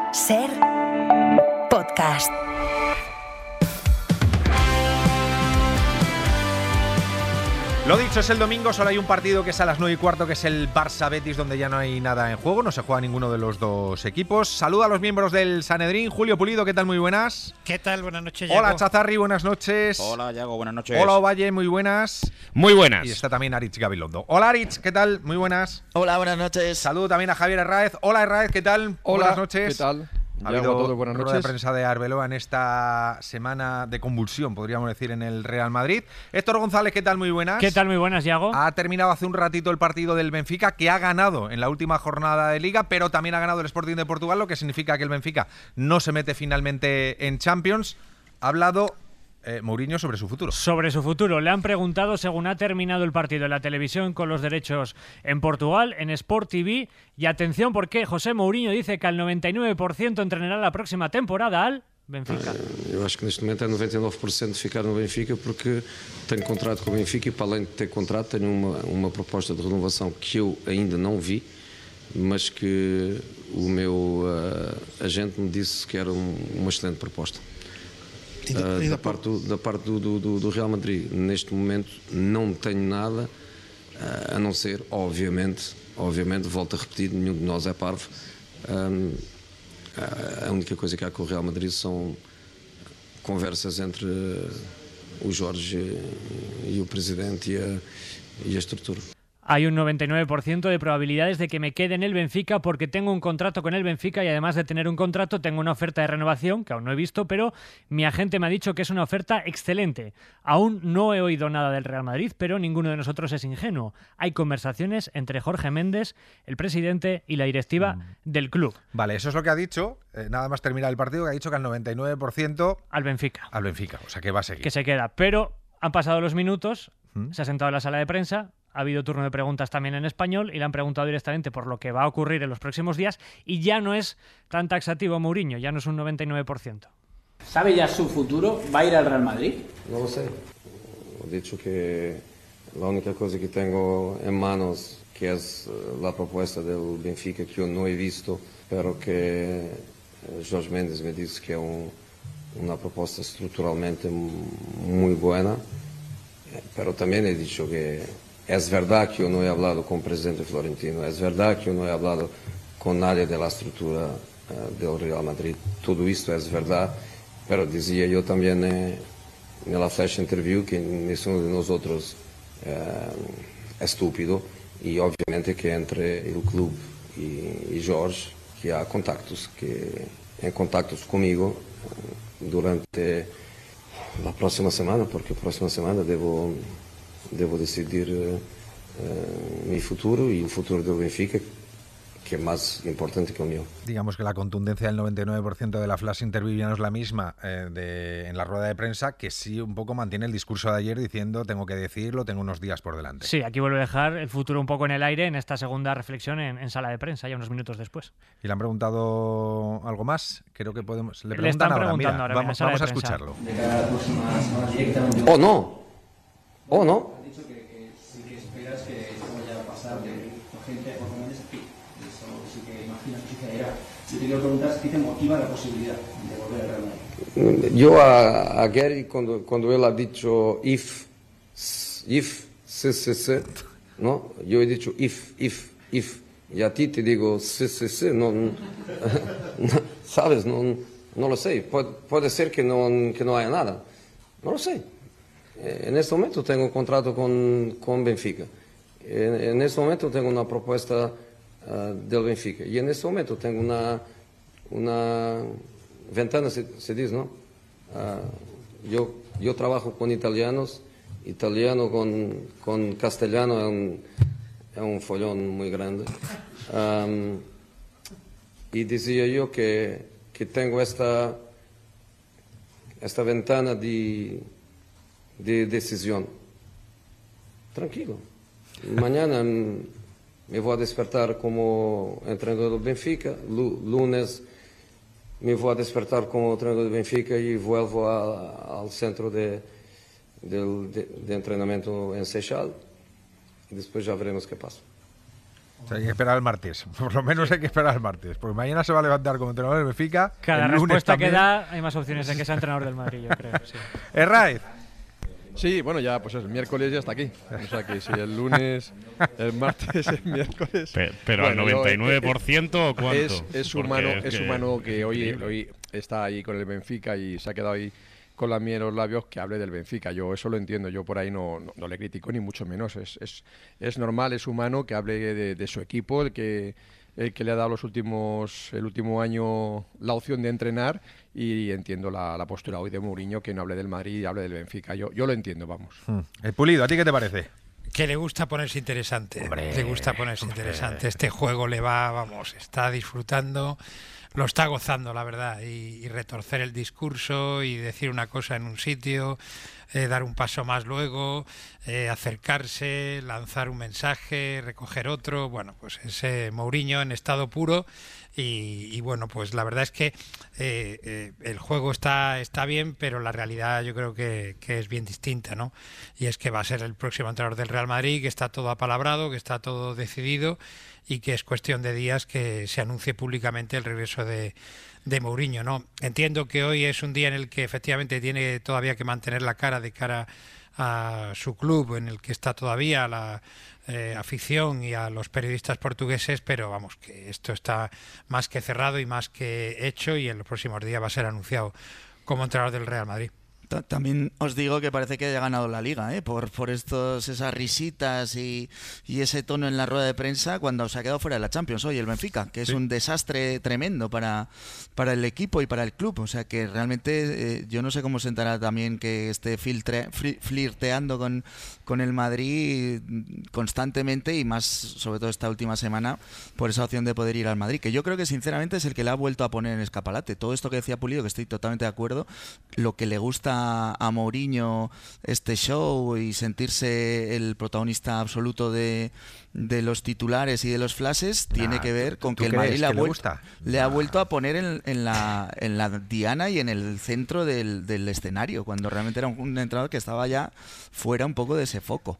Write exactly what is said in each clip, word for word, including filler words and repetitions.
Ser podcast. Lo dicho, es el domingo, solo hay un partido que es a las nueve y cuarto, que es el Barça-Betis, donde ya no hay nada en juego, no se juega ninguno de los dos equipos. Saluda a los miembros del Sanedrín. Julio Pulido, ¿qué tal? Muy buenas. ¿Qué tal? Buenas noches, Yago. Hola, Chazarri, buenas noches. Hola, Yago, buenas noches. Hola, Ovalle, muy buenas. Muy buenas. Y está también Aritz Gabilondo. Hola, Aritz, ¿qué tal? Muy buenas. Hola, buenas noches. Saludo también a Javier Herráez. Hola, Herráez, ¿qué tal? Hola, buenas noches. ¿qué tal? Ha Yago, habido a todos, buenas rueda de noches. prensa de Arbeloa en esta semana de convulsión, podríamos decir, en el Real Madrid. Héctor González, ¿qué tal? Muy buenas. ¿Qué tal? Muy buenas, Yago. Ha terminado hace un ratito el partido del Benfica, que ha ganado en la última jornada de Liga, pero también ha ganado el Sporting de Portugal, lo que significa que el Benfica no se mete finalmente en Champions. Ha hablado eh, Mourinho sobre su futuro. Sobre su futuro. Le han preguntado, según ha terminado el partido en la televisión con los derechos en Portugal, en Sport T V. Y atención, porque José Mourinho dice que al noventa y nueve por ciento entrenará la próxima temporada al Benfica. Eu acho que neste momento é noventa e nove por cento de ficar no Benfica, porque tenho contrato com o Benfica e, para além de ter contrato, tenho uma, uma proposta de renovação que eu ainda não vi, mas que o meu uh, agente me disse que era um, uma excelente proposta. Uh, da parte, do, da parte do, do, do Real Madrid, neste momento não tenho nada, uh, a não ser, obviamente, obviamente, volto a repetir, nenhum de nós é parvo. Um, A única coisa que há com o Real Madrid são conversas entre o Jorge e o presidente e a, e a estrutura. Hay un noventa y nueve por ciento de probabilidades de que me quede en el Benfica porque tengo un contrato con el Benfica y además de tener un contrato tengo una oferta de renovación que aún no he visto, pero mi agente me ha dicho que es una oferta excelente. Aún no he oído nada del Real Madrid, pero ninguno de nosotros es ingenuo. Hay conversaciones entre Jorge Méndez, el presidente, y la directiva mm. del club. Vale, eso es lo que ha dicho, eh, nada más terminar el partido, que ha dicho que al noventa y nueve por ciento al Benfica. Al Benfica, o sea que va a seguir. Que se queda, pero han pasado los minutos, ¿Mm? se ha sentado en la sala de prensa. Ha habido turno de preguntas también en español y le han preguntado directamente por lo que va a ocurrir en los próximos días y ya no es tan taxativo Mourinho, ya no es un noventa y nueve por ciento. ¿Sabe ya su futuro? ¿Va a ir al Real Madrid? No lo sé. He dicho que la única cosa que tengo en manos, que es la propuesta del Benfica, que yo no he visto, pero que Jorge Méndez me dice que es un, una propuesta estructuralmente muy buena, pero también he dicho que es verdad que yo no he hablado con el presidente Florentino, es verdad que yo no he hablado con nadie de la estructura uh, del Real Madrid. Todo esto es verdad, pero decía yo también eh, en la flash interview que ninguno de nosotros uh, es estúpido y obviamente que entre el club y, y Jorge, que hay contactos, que en contactos conmigo uh, durante la próxima semana, porque la próxima semana debo... Debo decidir uh, uh, mi futuro y el futuro del Benfica, que es más importante que el mío. Digamos que la contundencia del noventa y nueve por ciento de la flash interview ya no es la misma eh, de, en la rueda de prensa, que sí un poco mantiene el discurso de ayer diciendo tengo que decidirlo, tengo unos días por delante. Sí, aquí vuelve a dejar el futuro un poco en el aire en esta segunda reflexión en, en sala de prensa, ya unos minutos después. ¿Y le han preguntado algo más? Creo que podemos... Le, le están ahora, preguntando mira, ahora, vamos, sala vamos de a prensa. escucharlo. De cara a la próxima semana directamente. ¿O no? ¿O no? Has dicho que, que sí que esperas que esto vaya a pasar de tu gente por lo menos aquí. Eso sí que imaginas que sucederá. Yo te quiero preguntar qué te motiva la posibilidad de volver al Real Madrid. Yo a, a Gary, cuando, cuando él ha dicho if, if, sí, sí, sí, ¿no? Yo he dicho if, if, if. Y a ti te digo sí, sí, sí, no, no ¿sabes? No, no lo sé. Puede, puede ser que no, que no haya nada. No lo sé. En este momento tengo un contrato con, con Benfica. En, en este momento tengo una propuesta uh, del Benfica. Y en este momento tengo una, una ventana, se, se dice, ¿no? Uh, yo, yo trabajo con italianos. Italiano con, con castellano es un, es un follón muy grande. Um, y decía yo que, que tengo esta, esta ventana de... de decisión. Tranquilo. Mañana me voy a despertar como entrenador del Benfica, lunes me voy a despertar como entrenador del Benfica y vuelvo a, al centro de, de, de, de entrenamiento en Seixal y después ya veremos qué pasa. O sea, hay que esperar al martes. Por lo menos hay que esperar al martes. Porque mañana se va a levantar como entrenador del Benfica. Cada el lunes respuesta también. que da, hay más opciones de que sea entrenador del Madrid, yo creo. Sí. Herraiz. Sí, bueno, ya pues el miércoles ya está aquí. O sea que si el lunes, el martes, el miércoles. Pero, pero bueno, al noventa y nueve por ciento, ¿cuánto? Es, es humano, Porque es, que humano que hoy, increíble. hoy está ahí con el Benfica y se ha quedado ahí con la miel en los labios que hable del Benfica. Yo eso lo entiendo, yo por ahí no, no, no le critico ni mucho menos. Es, es, es normal, es humano que hable de, de su equipo, el que, el que le ha dado los últimos, el último año la opción de entrenar, y entiendo la, la postura hoy de Mourinho, que no hable del Madrid y hable del Benfica. Yo, yo lo entiendo, vamos. Hmm. El Pulido, ¿a ti qué te parece? Que le gusta ponerse interesante. Hombre, le gusta ponerse hombre. interesante. Este juego le va, vamos, está disfrutando, lo está gozando, la verdad. Y, y retorcer el discurso y decir una cosa en un sitio, eh, dar un paso más luego, eh, acercarse, lanzar un mensaje, recoger otro. Bueno, pues ese Mourinho en estado puro. Y, y bueno, pues la verdad es que eh, eh, el juego está, está bien, pero la realidad yo creo que, que es bien distinta, ¿no? Y es que va a ser el próximo entrenador del Real Madrid, que está todo apalabrado, que está todo decidido y que es cuestión de días que se anuncie públicamente el regreso de, de Mourinho, ¿no? Entiendo que hoy es un día en el que efectivamente tiene todavía que mantener la cara de cara a su club, en el que está todavía la eh, afición y a los periodistas portugueses, pero vamos, que esto está más que cerrado y más que hecho, y en los próximos días va a ser anunciado como entrenador del Real Madrid. También os digo que parece que haya ganado la Liga, ¿eh? por, por estos, esas risitas y, y ese tono en la rueda de prensa cuando se ha quedado fuera de la Champions hoy el Benfica, que es Sí. un desastre tremendo para, para el equipo y para el club. O sea que realmente eh, yo no sé cómo sentará también que esté filtre, fli- flirteando con, con el Madrid constantemente, y más sobre todo esta última semana por esa opción de poder ir al Madrid, que yo creo que sinceramente es el que le ha vuelto a poner en escaparate. Todo esto que decía Pulido, que estoy totalmente de acuerdo, lo que le gusta a Mourinho este show y sentirse el protagonista absoluto de, de los titulares y de los flashes tiene Nah, que ver ¿tú- con tú que el crees Madrid le ha, que le vuel- gusta? le ha Nah. vuelto a poner en, en la, en la diana y en el centro del, del escenario, cuando realmente era un, un entrenador que estaba ya fuera un poco de ese foco.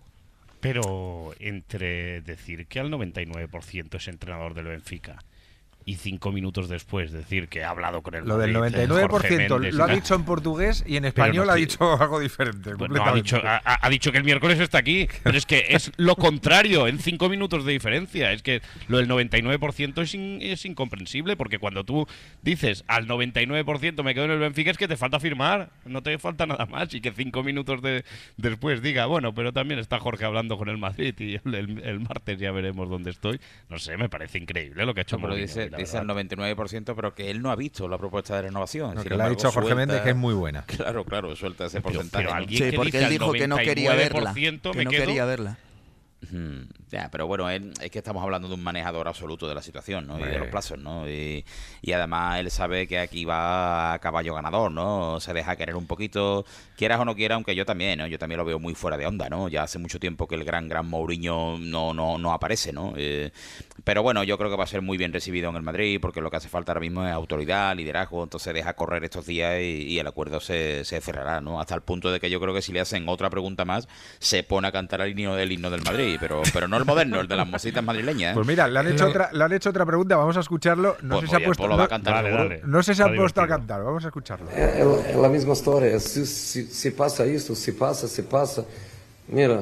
Pero entre decir que al noventa y nueve por ciento es entrenador del Benfica y cinco minutos después decir que ha hablado con el Lo del Madrid, noventa y nueve por ciento Jorge Méndez lo ha y tal. dicho en portugués y en Pero español no ha estoy- dicho algo diferente. Pues no, ha, completamente. dicho, ha, ha dicho que el miércoles está aquí, pero es que es lo contrario, en cinco minutos de diferencia. Es que lo del noventa y nueve por ciento es, in- es incomprensible, porque cuando tú dices al noventa y nueve por ciento me quedo en el Benfica, es que te falta firmar, no te falta nada más, y que cinco minutos de, después diga, bueno, pero también está Jorge hablando con el Madrid y el, el- el martes ya veremos dónde estoy. No sé, me parece increíble lo que ha hecho No, pero Mourinho, dice, la dice verdad. al noventa y nueve por ciento, pero que él no ha visto la propuesta de renovación. Lo Sin que le ha embargo, dicho Jorge suelta- Méndez, que es muy buena. Claro, claro, suelta ese Pero- porcentaje. pero ¿no? alguien Sí, que porque dice él al dijo que no quería verla, noventa y nueve por ciento que me no quedo. quería verla. Ujú. Ya, pero bueno, él, es que estamos hablando de un manejador absoluto de la situación, ¿no? Y de Hombre. los plazos, ¿no? Y, y además él sabe que aquí va a caballo ganador, ¿no? Se deja querer un poquito, quieras o no quieras, aunque yo también, ¿no? Yo también lo veo muy fuera de onda, ¿no? Ya hace mucho tiempo que el gran, gran Mourinho no, no, no aparece, ¿no? Eh, pero bueno, yo creo que va a ser muy bien recibido en el Madrid, porque lo que hace falta ahora mismo es autoridad, liderazgo, entonces deja correr estos días y, y el acuerdo se, se cerrará, ¿no? Hasta el punto de que yo creo que si le hacen otra pregunta más, se pone a cantar el himno, el himno del Madrid, pero, pero no el moderno, el de las mositas madrileñas. ¿eh? Pues mira, le han hecho Lo- otra, le han hecho otra pregunta, vamos a escucharlo. No Pues, sé si ha oye, puesto, pues lo va a no, cantar Dale, seguro. dale. no sé si ha Está puesto a divertido. cantar, vamos a escucharlo. É, é, é a mesma história. É, Se, se, se passa isso, se passa, se passa. Mira,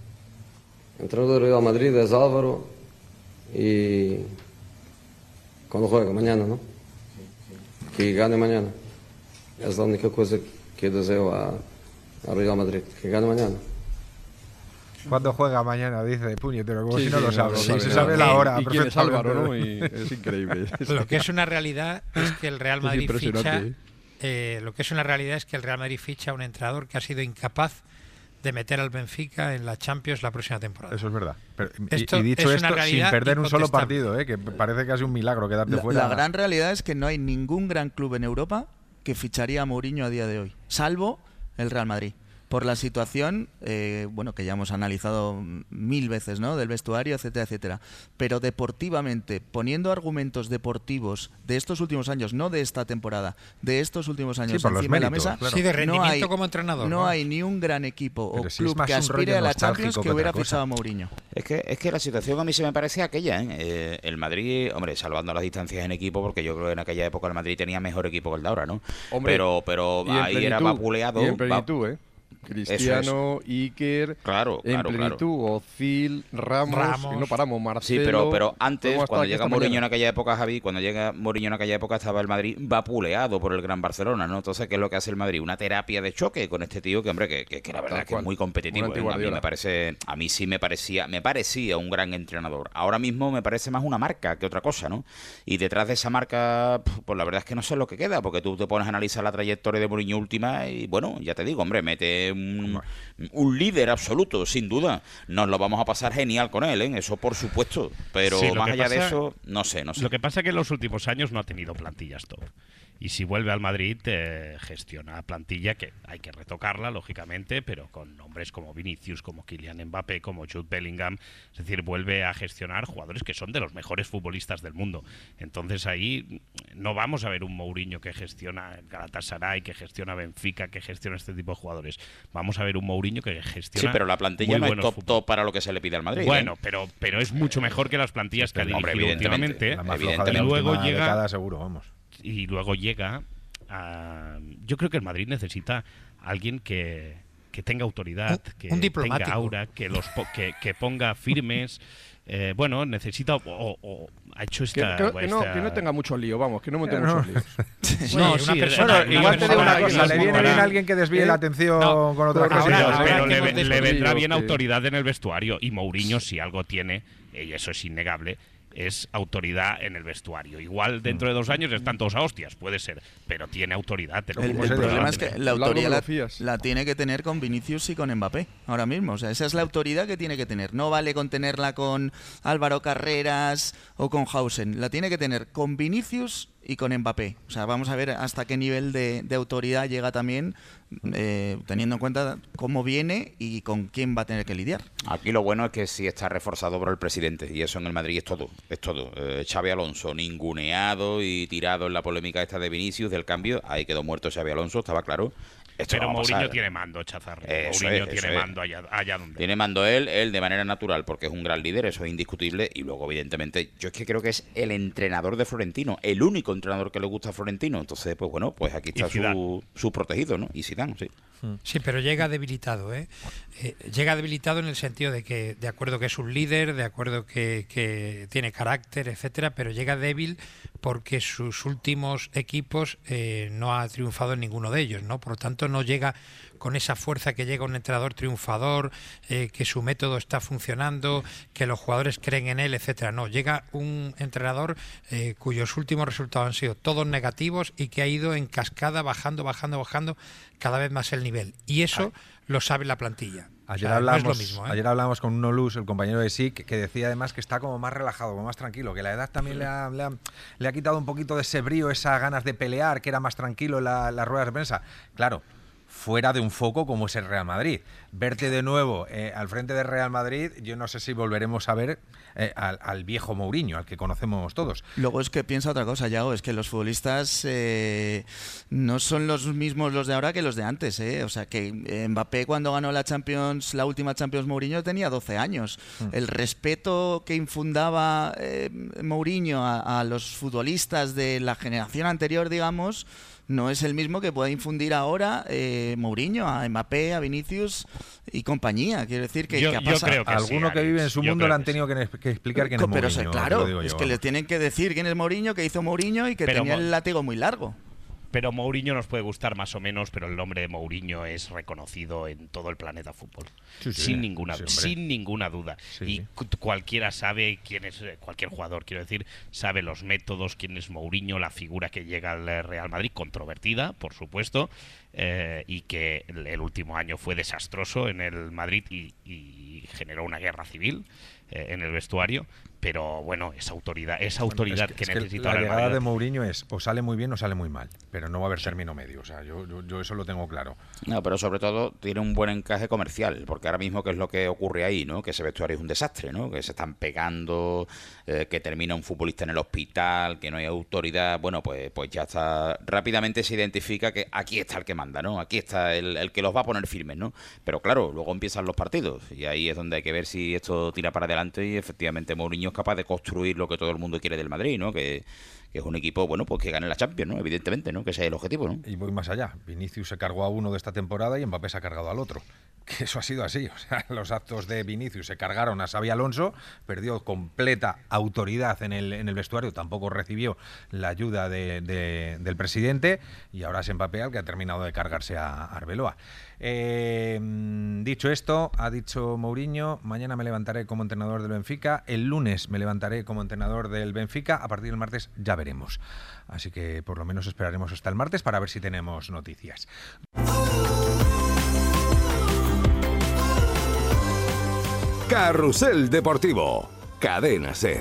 o treinador do Real Madrid é Álvaro e quando joga, amanhã, não? Que gane amanhã. É a única coisa que desejo a, a Real Madrid, que gane amanhã. ¿Cuándo juega mañana? Dice puñetero, como Sí, si no sí, lo sabe. sí, se sí, sabe sí. la hora. Y quién es perfectamente. Álvaro, ¿no? Y es increíble. Lo que es una realidad es que el Real Es Madrid ficha impresionante, ¿eh? eh, lo que es una realidad es que el Real Madrid ficha a un entrenador que ha sido incapaz de meter al Benfica en la Champions la próxima temporada. Eso es verdad. Pero- y- Esto y, dicho es una esto, sin realidad perder un solo incontestable. partido, ¿eh? Que parece casi un milagro quedarte La, fuera. la gran realidad es que no hay ningún gran club en Europa que ficharía a Mourinho a día de hoy, salvo el Real Madrid. por la situación, eh, bueno, que ya hemos analizado mil veces, ¿no? Del vestuario, etcétera, etcétera. Pero deportivamente, poniendo argumentos deportivos de estos últimos años, no de esta temporada, de estos últimos años sí, encima méritos, de la mesa, claro. Sí, de rendimiento no hay, como entrenador. No ¿no? hay ni un gran equipo Pero o si club es más que un aspire rollo a la nostálgico Champions que que hubiera otra cosa. fichado a Mourinho. Es que, es que la situación a mí se me parece aquella, ¿eh? Eh, el Madrid, hombre, salvando las distancias en equipo, porque yo creo que en aquella época el Madrid tenía mejor equipo que el de ahora, ¿no? Hombre, pero pero y en ahí era plenitud, vapuleado. Y en va- plenitud, ¿eh? Cristiano, Iker, Claro, en claro, plenitud, claro. Ozil, Ramos, Ramos. y no paramos, Sí, Marcelo. pero, pero antes, Podemos estar cuando aquí llega esta Mourinho en mañana. aquella época, Javi, cuando llega Mourinho en aquella época estaba el Madrid vapuleado por el Gran Barcelona, ¿no? Entonces, ¿qué es lo que hace el Madrid? Una terapia de choque con este tío que, hombre, que, que, que la verdad Tal es que cual. es muy competitivo. Un ¿eh? A mí anti-Guardiola. me parece, a mí sí me parecía, me parecía un gran entrenador. Ahora mismo me parece más una marca que otra cosa, ¿no? Y detrás de esa marca, pues la verdad es que no sé lo que queda, porque tú te pones a analizar la trayectoria de Mourinho última y, bueno, ya te digo, hombre, mete un, un líder absoluto, sin duda. Nos lo vamos a pasar genial con él, ¿eh? Eso por supuesto. Pero Sí, lo más que allá de pasa- eso, no sé, no sé. Lo que pasa es que en los últimos años no ha tenido plantillas top. Y si vuelve al Madrid, eh, gestiona plantilla que hay que retocarla, lógicamente, pero con nombres como Vinicius, como Kylian Mbappé, como Jude Bellingham. Es decir, vuelve a gestionar jugadores que son de los mejores futbolistas del mundo. Entonces ahí no vamos a ver un Mourinho que gestiona el Galatasaray, que gestiona Benfica, que gestiona este tipo de jugadores. Vamos a ver un Mourinho que gestiona Sí, pero la plantilla muy no es buenos top fut- top para lo que se le pide al Madrid. Bueno, ¿eh? pero, pero es mucho mejor que las plantillas que ha Hombre, dirigido evidentemente. últimamente. La más floja Evidentemente. de la Y luego última llega- década, seguro, vamos. Y luego llega a... Yo creo que el Madrid necesita a alguien que, que tenga autoridad, Un- que un diplomático. tenga aura, que los po- que, que ponga firmes. Eh, bueno, necesita... O, o- ha hecho Que, esta... que- que no, esta- que no tenga mucho lío, vamos, que no monte no. muchos líos. No, una sí, persona- Bueno, eh, una igual te digo una persona cosa, que le nos viene bien molará. alguien que desvíe ¿Eh? la atención No, con otra correcto. cosa. Pero, Ahora- pero ahora le, que hemos le descubierto vendrá bien que- autoridad en el vestuario y Mourinho si algo tiene, y eso es innegable, es autoridad en el vestuario. Igual dentro de dos años están todos a hostias, puede ser, pero tiene autoridad. te lo El, juro el se que problema la es que tiene. la Largo autoridad me lo la, fías. la tiene que tener con Vinicius y con Mbappé ahora mismo. O sea, esa es la autoridad que tiene que tener. No vale con tenerla con Álvaro Carreras o con Hausen. La tiene que tener con Vinicius y con Mbappé. O sea, vamos a ver hasta qué nivel de, de autoridad llega también, eh, teniendo en cuenta cómo viene y con quién va a tener que lidiar. Aquí lo bueno es que sí está reforzado por el presidente y eso en el Madrid es todo, es todo. Eh, Xabi Alonso ninguneado y tirado en la polémica esta de Vinicius del cambio, ahí quedó muerto Xabi Alonso, estaba claro. Esto Pero no va a Mourinho pasar. tiene mando, Chazarro. Eso Mourinho es, tiene eso es. mando allá, allá donde. Tiene mando él, él de manera natural, porque es un gran líder, eso es indiscutible. Y luego, evidentemente, yo es que creo que es el entrenador de Florentino, el único entrenador que le gusta a Florentino. Entonces, pues bueno, pues aquí está Y Zidane. su, su protegido, ¿no? Y Zidane, sí. Sí, pero llega debilitado, ¿eh? Eh, Llega debilitado en el sentido de que, de acuerdo que es un líder, de acuerdo que, que tiene carácter, etcétera, pero llega débil porque sus últimos equipos eh, no ha triunfado en ninguno de ellos, ¿no? Por lo tanto, no llega con esa fuerza que llega un entrenador triunfador, eh, que su método está funcionando, que los jugadores creen en él, etcétera. No, llega un entrenador eh, cuyos últimos resultados han sido todos negativos y que ha ido en cascada, bajando, bajando, bajando cada vez más el nivel. Y eso lo sabe la plantilla. Ayer, O sea, no hablamos, es lo mismo, ¿eh? ayer hablamos con Uno Luz, el compañero de S I C, que decía además que está como más relajado, como más tranquilo, que la edad también le ha, le ha, le ha quitado un poquito de ese brío, esas ganas de pelear, que era más tranquilo en la- las ruedas de prensa. Claro, fuera de un foco como es el Real Madrid. Verte de nuevo eh, al frente del Real Madrid, yo no sé si volveremos a ver eh, al, al viejo Mourinho, al que conocemos todos. Luego es que piensa otra cosa, Yago, es que los futbolistas eh, no son los mismos los de ahora que los de antes, ¿eh? O sea, que Mbappé cuando ganó la Champions, la última Champions Mourinho tenía doce años. Mm. El respeto que infundaba eh, Mourinho a, a los futbolistas de la generación anterior, digamos, no es el mismo que puede infundir ahora eh, Mourinho a Mbappé, a Vinicius y compañía. Quiero decir que, Yo- que ha yo pasado. creo que sí, Alguno que Alex, vive en su yo mundo creo le han que tenido que, que explicar quién es Pero Mourinho. se- te claro, lo digo yo, es que le vamos. tienen que decir quién es Mourinho, que hizo Mourinho y que Pero tenía Mo- el látigo muy largo. Pero Mourinho nos puede gustar más o menos, pero el nombre de Mourinho es reconocido en todo el planeta fútbol. Sí, sí, sin ninguna sí, hombre. sin ninguna duda. Sí. Y cu- cualquiera sabe quién es, eh, cualquier jugador, quiero decir, sabe los métodos, quién es Mourinho, la figura que llega al eh, Real Madrid, controvertida, por supuesto, eh, y que el, el último año fue desastroso en el Madrid y, y generó una guerra civil. eh, en el vestuario. Pero bueno, esa autoridad, esa autoridad bueno, es que, que, es necesita que la el llegada Madrid. de Mourinho es o sale muy bien o sale muy mal, pero no va a haber término medio. O sea, yo, yo, yo eso lo tengo claro. No, pero sobre todo tiene un buen encaje comercial, porque ahora mismo qué es lo que ocurre ahí, ¿no? Que ese vestuario es un desastre, ¿no? Que se están pegando, eh, que termina un futbolista en el hospital, que no hay autoridad. Bueno, pues, pues ya está. Rápidamente se identifica que aquí está el que manda, ¿no? Aquí está el, el que los va a poner firmes, ¿no? Pero claro, luego empiezan los partidos y ahí es donde hay que ver si esto tira para adelante y efectivamente Mourinho es capaz de construir lo que todo el mundo quiere del Madrid, ¿no? Que, que es un equipo, bueno, pues que gane la Champions, ¿no? Evidentemente, ¿no? Que ese es el objetivo, ¿no? Y voy más allá. Vinicius se cargó a uno de esta temporada y Mbappé se ha cargado al otro. Que eso ha sido así. O sea, los actos de Vinicius se cargaron a Xabi Alonso, perdió completa autoridad en el, en el vestuario, tampoco recibió la ayuda de, de, del presidente y ahora es Mbappé el que ha terminado de cargarse a Arbeloa. Eh, dicho esto, ha dicho Mourinho, mañana me levantaré como entrenador del Benfica, el lunes me levantaré como entrenador del Benfica, a partir del martes ya veremos. Así que por lo menos esperaremos hasta el martes para ver si tenemos noticias. Carrusel Deportivo, Cadena SER.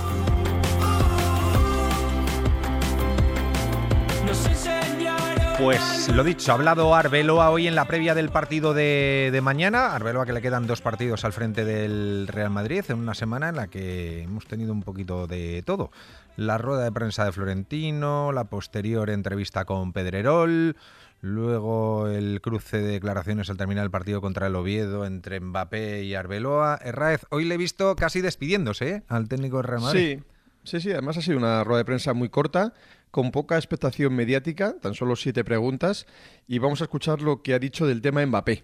Pues lo dicho, ha hablado Arbeloa hoy en la previa del partido de, de mañana. Arbeloa, que le quedan dos partidos al frente del Real Madrid en una semana en la que hemos tenido un poquito de todo. La rueda de prensa de Florentino, la posterior entrevista con Pedrerol, luego el cruce de declaraciones al terminar el partido contra el Oviedo entre Mbappé y Arbeloa. Herráez, hoy le he visto casi despidiéndose, ¿eh?, al técnico del Real Madrid. Sí, sí, sí, además ha sido una rueda de prensa muy corta, con poca expectación mediática, tan solo siete preguntas, y vamos a escuchar lo que ha dicho del tema Mbappé.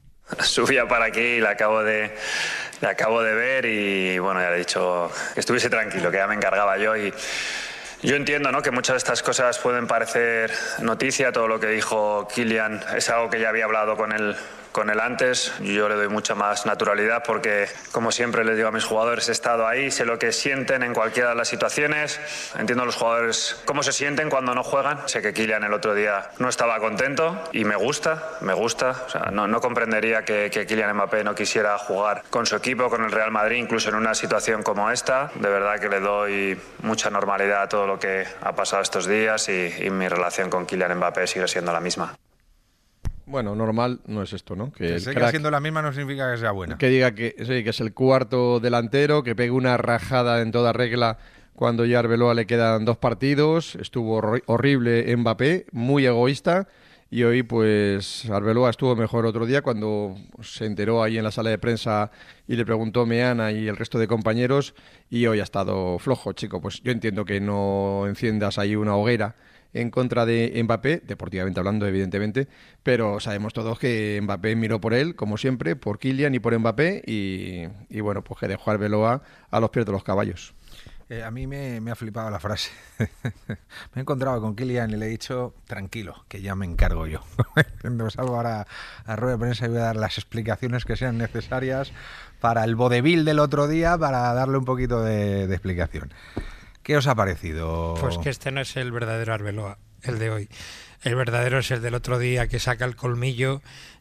Subía para aquí y la acabo de, la acabo de ver y bueno, ya le he dicho que estuviese tranquilo, que ya me encargaba yo y yo entiendo, ¿no?, que muchas de estas cosas pueden parecer noticia. Todo lo que dijo Kylian es algo que ya había hablado con él, con él antes. Yo le doy mucha más naturalidad porque, como siempre les digo a mis jugadores, he estado ahí, sé lo que sienten en cualquiera de las situaciones. Entiendo a los jugadores cómo se sienten cuando no juegan. Sé que Kylian el otro día no estaba contento y me gusta, me gusta. O sea, no, no comprendería que, que Kylian Mbappé no quisiera jugar con su equipo, con el Real Madrid, incluso en una situación como esta. De verdad que le doy mucha normalidad a todo lo que ha pasado estos días y, y mi relación con Kylian Mbappé sigue siendo la misma. Bueno, normal no es esto, ¿no? Que siga siendo la misma no significa que sea buena. Que diga que, sí, que es el cuarto delantero, que pegue una rajada en toda regla cuando ya a Arbeloa le quedan dos partidos. Estuvo hor- horrible Mbappé, muy egoísta. Y hoy, pues, Arbeloa estuvo mejor otro día cuando se enteró ahí en la sala de prensa y le preguntó Meana y el resto de compañeros. Y hoy ha estado flojo, chico. Pues yo entiendo que no enciendas ahí una hoguera en contra de Mbappé, deportivamente hablando, evidentemente, pero sabemos todos que Mbappé miró por él, como siempre, por Kylian y por Mbappé, y, y bueno, pues que dejó a Arbeloa a los pies de los caballos. Eh, a mí me, me ha flipado la frase. Me he encontrado con Kylian y le he dicho, tranquilo, que ya me encargo yo. Me salgo ahora a rueda de prensa y voy a dar las explicaciones que sean necesarias para el vodevil del otro día, para darle un poquito de, de explicación. ¿Qué os ha parecido? Pues que este no es el verdadero Arbeloa, el de hoy. El verdadero es el del otro día, que saca el colmillo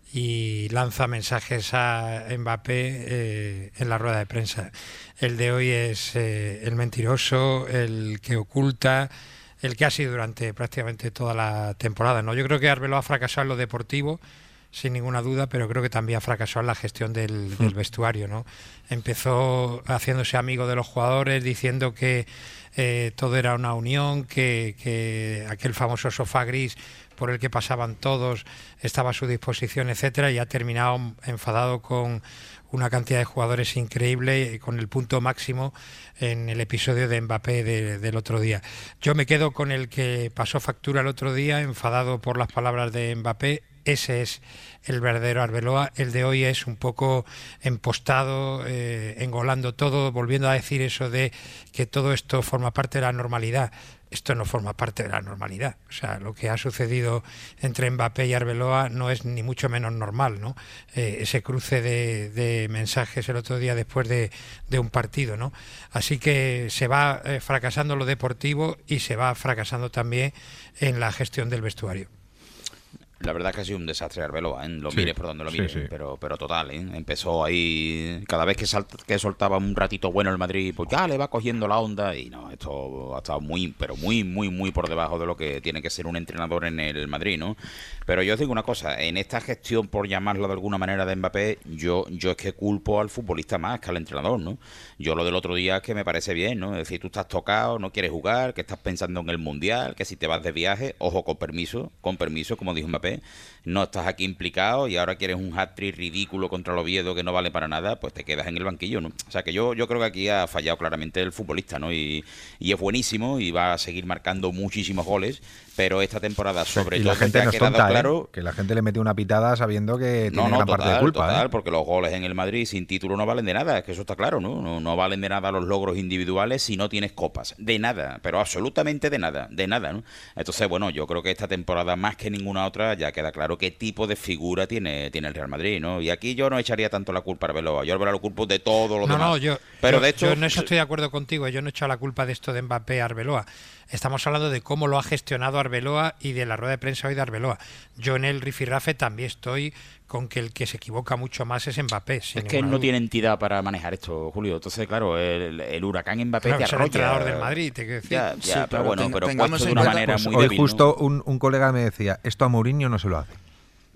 y lanza mensajes a Mbappé eh, en la rueda de prensa. El de hoy es eh, el mentiroso, el que oculta, el que ha sido durante prácticamente toda la temporada, ¿no? Yo creo que Arbeloa ha fracasado en lo deportivo, sin ninguna duda, pero creo que también ha fracasado en la gestión del, del vestuario, ¿no? Empezó haciéndose amigo de los jugadores, diciendo que eh, todo era una unión, que, que aquel famoso sofá gris por el que pasaban todos estaba a su disposición, etcétera, y ha terminado enfadado con una cantidad de jugadores increíble, con el punto máximo en el episodio de Mbappé de, del otro día. Yo me quedo con el que pasó factura el otro día, enfadado por las palabras de Mbappé. Ese es el verdadero Arbeloa. El de hoy es un poco empostado, eh, engolando todo, volviendo a decir eso de que todo esto forma parte de la normalidad. Esto no forma parte de la normalidad. O sea, lo que ha sucedido entre Mbappé y Arbeloa no es ni mucho menos normal, ¿no? Eh, ese cruce de, de mensajes el otro día después de, de un partido, ¿no? Así que se va eh, fracasando lo deportivo y se va fracasando también en la gestión del vestuario. La verdad es que ha sido un desastre Arbeloa, ¿eh? Lo Sí, mires por donde lo sí, mires, sí. pero pero total, ¿eh? Empezó ahí, cada vez que, salta, que soltaba un ratito bueno el Madrid, pues ya le va cogiendo la onda y no, esto ha estado muy, pero muy, muy, muy por debajo de lo que tiene que ser un entrenador en el Madrid, ¿no? Pero yo os digo una cosa, en esta gestión, por llamarlo de alguna manera, de Mbappé, yo, yo es que culpo al futbolista más que al entrenador, ¿no? Yo lo del otro día es que me parece bien, ¿no? Es decir, tú estás tocado, no quieres jugar, que estás pensando en el Mundial, que si te vas de viaje, ojo, con permiso, con permiso, como dijo Mbappé, no estás aquí implicado y ahora quieres un hat-trick ridículo contra el Oviedo que no vale para nada, pues te quedas en el banquillo, ¿no? O sea que yo, yo creo que aquí ha fallado claramente el futbolista, ¿no? Y, y es buenísimo y va a seguir marcando muchísimos goles, pero esta temporada sobre y todo la gente te no ha es quedado tonta, claro... ¿eh? Que la gente le mete una pitada sabiendo que tiene No, no, gran total, parte de culpa. total, ¿eh? porque los goles en el Madrid sin título no valen de nada, es que eso está claro, ¿no? No, no valen de nada los logros individuales si no tienes copas, de nada, pero absolutamente de nada, de nada, ¿no? Entonces, bueno, yo creo que esta temporada más que ninguna otra ya queda claro qué tipo de figura tiene, tiene el Real Madrid, ¿no? Y aquí yo no echaría tanto la culpa a Arbeloa, yo a Arbeloa lo culpo de todo lo No, demás. no, yo, pero yo, de hecho, yo en eso estoy de acuerdo contigo, yo no he echado la culpa de esto de Mbappé a Arbeloa. Estamos hablando de cómo lo ha gestionado Arbeloa y de la rueda de prensa hoy de Arbeloa. Yo en el rifirrafe también estoy con que el que se equivoca mucho más es Mbappé. es que él no tiene entidad para manejar esto, Julio. Entonces, claro, el, el huracán Mbappé Claro, te es el arrolla. entrenador del Madrid, te quiero decir. Ya, ya, Sí, pero pero bueno, ten- pero tengamos puesto de en una cuenta- manera Pues muy hoy débil, ¿no? justo un, un colega me decía, esto a Mourinho no se lo hace.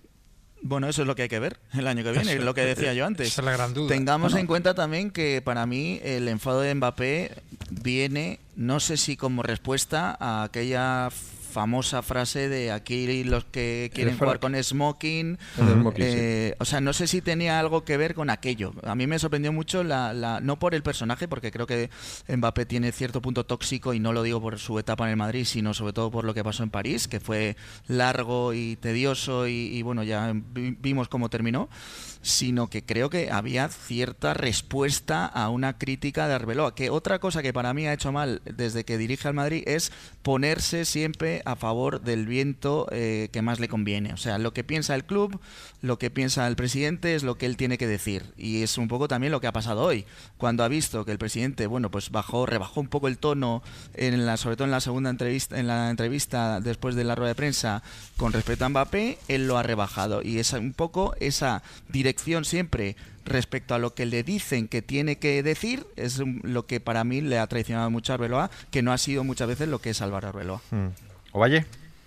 Bueno, eso es lo que hay que ver el año que viene, lo que decía yo antes. Esa es la gran duda. Tengamos Bueno. en cuenta también que para mí el enfado de Mbappé viene, no sé si como respuesta a aquella famosa frase de aquí los que quieren El jugar frac. con smoking. El smoking, eh, O sea, no sé si tenía algo que ver con aquello. A mí me sorprendió mucho, la, la no por el personaje, porque creo que Mbappé tiene cierto punto tóxico, y no lo digo por su etapa en el Madrid, sino sobre todo por lo que pasó en París, que fue largo y tedioso y, y bueno, ya vi- vimos cómo terminó, sino que creo que había cierta respuesta a una crítica de Arbeloa. Que otra cosa que para mí ha hecho mal desde que dirige al Madrid es ponerse siempre a favor del viento eh, que más le conviene. O sea, lo que piensa el club, lo que piensa el presidente es lo que él tiene que decir. Y es un poco también lo que ha pasado hoy, cuando ha visto que el presidente, bueno, pues bajó, rebajó un poco el tono, en la, sobre todo en la segunda entrevista, en la entrevista después de la rueda de prensa con respecto a Mbappé, él lo ha rebajado. Y es un poco esa dirección siempre respecto a lo que le dicen que tiene que decir, es un- lo que para mí le ha traicionado mucho a Arbeloa, que no ha sido muchas veces lo que es Álvaro Arbeloa. Ovalle.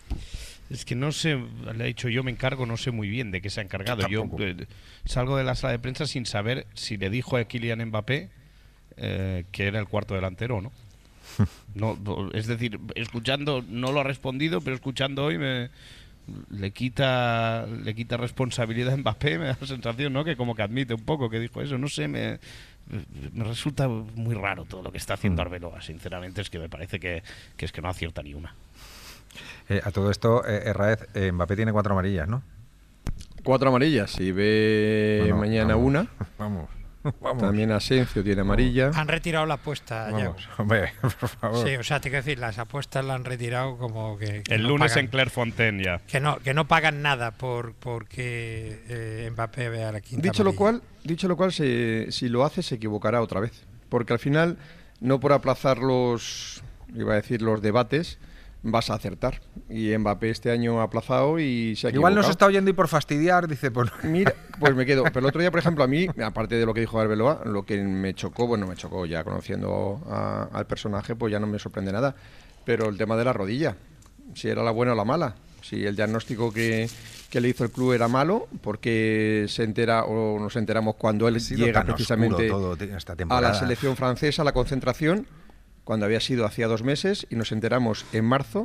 Es que no sé, le he dicho yo me encargo, no sé muy bien de qué se ha encargado. Yo, eh, salgo de la sala de prensa sin saber si le dijo a Kylian Mbappé eh, que era el cuarto delantero o no. No, es decir, escuchando, no lo ha respondido, pero escuchando hoy me le quita le quita responsabilidad a Mbappé, me da la sensación, ¿no? Que como que admite un poco que dijo eso, no sé, me, me resulta muy raro todo lo que está haciendo Arbeloa, sinceramente, es que me parece que, que es que no acierta ni una. Eh, a todo esto, eh, Herráez, eh, Mbappé tiene cuatro amarillas, ¿no? Cuatro amarillas, si ve Bueno, mañana vamos, una. Vamos, vamos. También Asensio tiene amarilla. Han retirado la apuesta, Yago. Vamos, hombre, por favor. Sí, o sea, te quiero decir, las apuestas la han retirado como que... que El no lunes pagan- en Clairefontaine ya. Que no, que no pagan nada por porque eh, Mbappé vea la quinta Dicho lo amarilla. cual, dicho lo cual, se- si lo hace se equivocará otra vez, porque al final no por aplazar los, iba a decir los debates, vas a acertar. Y Mbappé este año ha aplazado y se ha Igual nos equivocado. está oyendo y por fastidiar dice, pues... Mira, pues me quedo. Pero el otro día, por ejemplo, a mí, aparte de lo que dijo Arbeloa, lo que me chocó, bueno, me chocó ya conociendo a- al personaje, pues ya no me sorprende nada. Pero el tema de la rodilla, si era la buena o la mala, si el diagnóstico que, que le hizo el club era malo, porque se entera o nos enteramos cuando él Ha sido llega tan precisamente oscuro todo esta a temporada. la selección francesa, a la concentración, cuando había sido hacía dos meses y nos enteramos en marzo.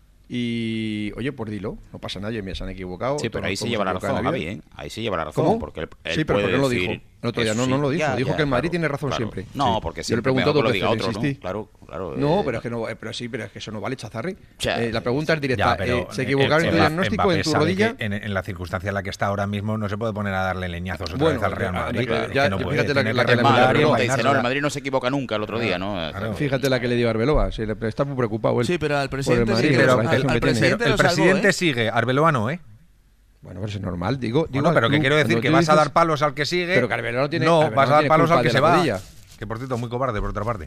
Y, oye, pues dilo, no pasa nada, me se han equivocado. Sí, pero todos ahí nos se podemos lleva la equivocar en razón, la Javi, vida. ¿eh? Ahí se lleva la razón. ¿Cómo? Porque él, él Sí, pero puede ¿por qué no lo decir dijo? El otro día eso no, no sí, lo dijo. ya, Dijo ya, que el Madrid claro, tiene razón claro. siempre. No, Sí. porque Yo le siempre pregunto mejor dos que lo veces, diga otro, ¿no? insistí. Claro, claro. No, eh, pero es que no, eh, pero sí, pero es que eso no vale, Chazarri. Ya, Eh, la pregunta es directa. Ya, pero, eh, ¿Se eh, equivocaron en tu Mbappé- diagnóstico Mbappé en tu sabe rodilla? que en, en la circunstancia en la que está ahora mismo no se puede poner a darle leñazos otra Bueno, vez al Real ya, Madrid. ya, Es ya, que no fíjate puede, la- tiene la que que le regular mandó y Mario, Arbeloa. te dice, no, peinarse. el Madrid no se equivoca nunca el otro día, ¿no? Claro. Fíjate la que le dio Arbeloa. Sí, le- está muy preocupado él. Sí, pero al por el presidente Madrid, sí que por Pero la al- el, situación al que tiene. presidente el lo salvó, presidente ¿eh? sigue, Arbeloa no, ¿eh? Bueno, pero eso es normal. Digo, digo Bueno, al pero que club, quiero decir cuando que tú vas a dices- dar palos al que sigue. Pero que Arbeloa no tiene- No, Arbeloa vas a no dar tiene palos al culpa que de se la va. rodilla. Que por cierto, muy cobarde, por otra parte.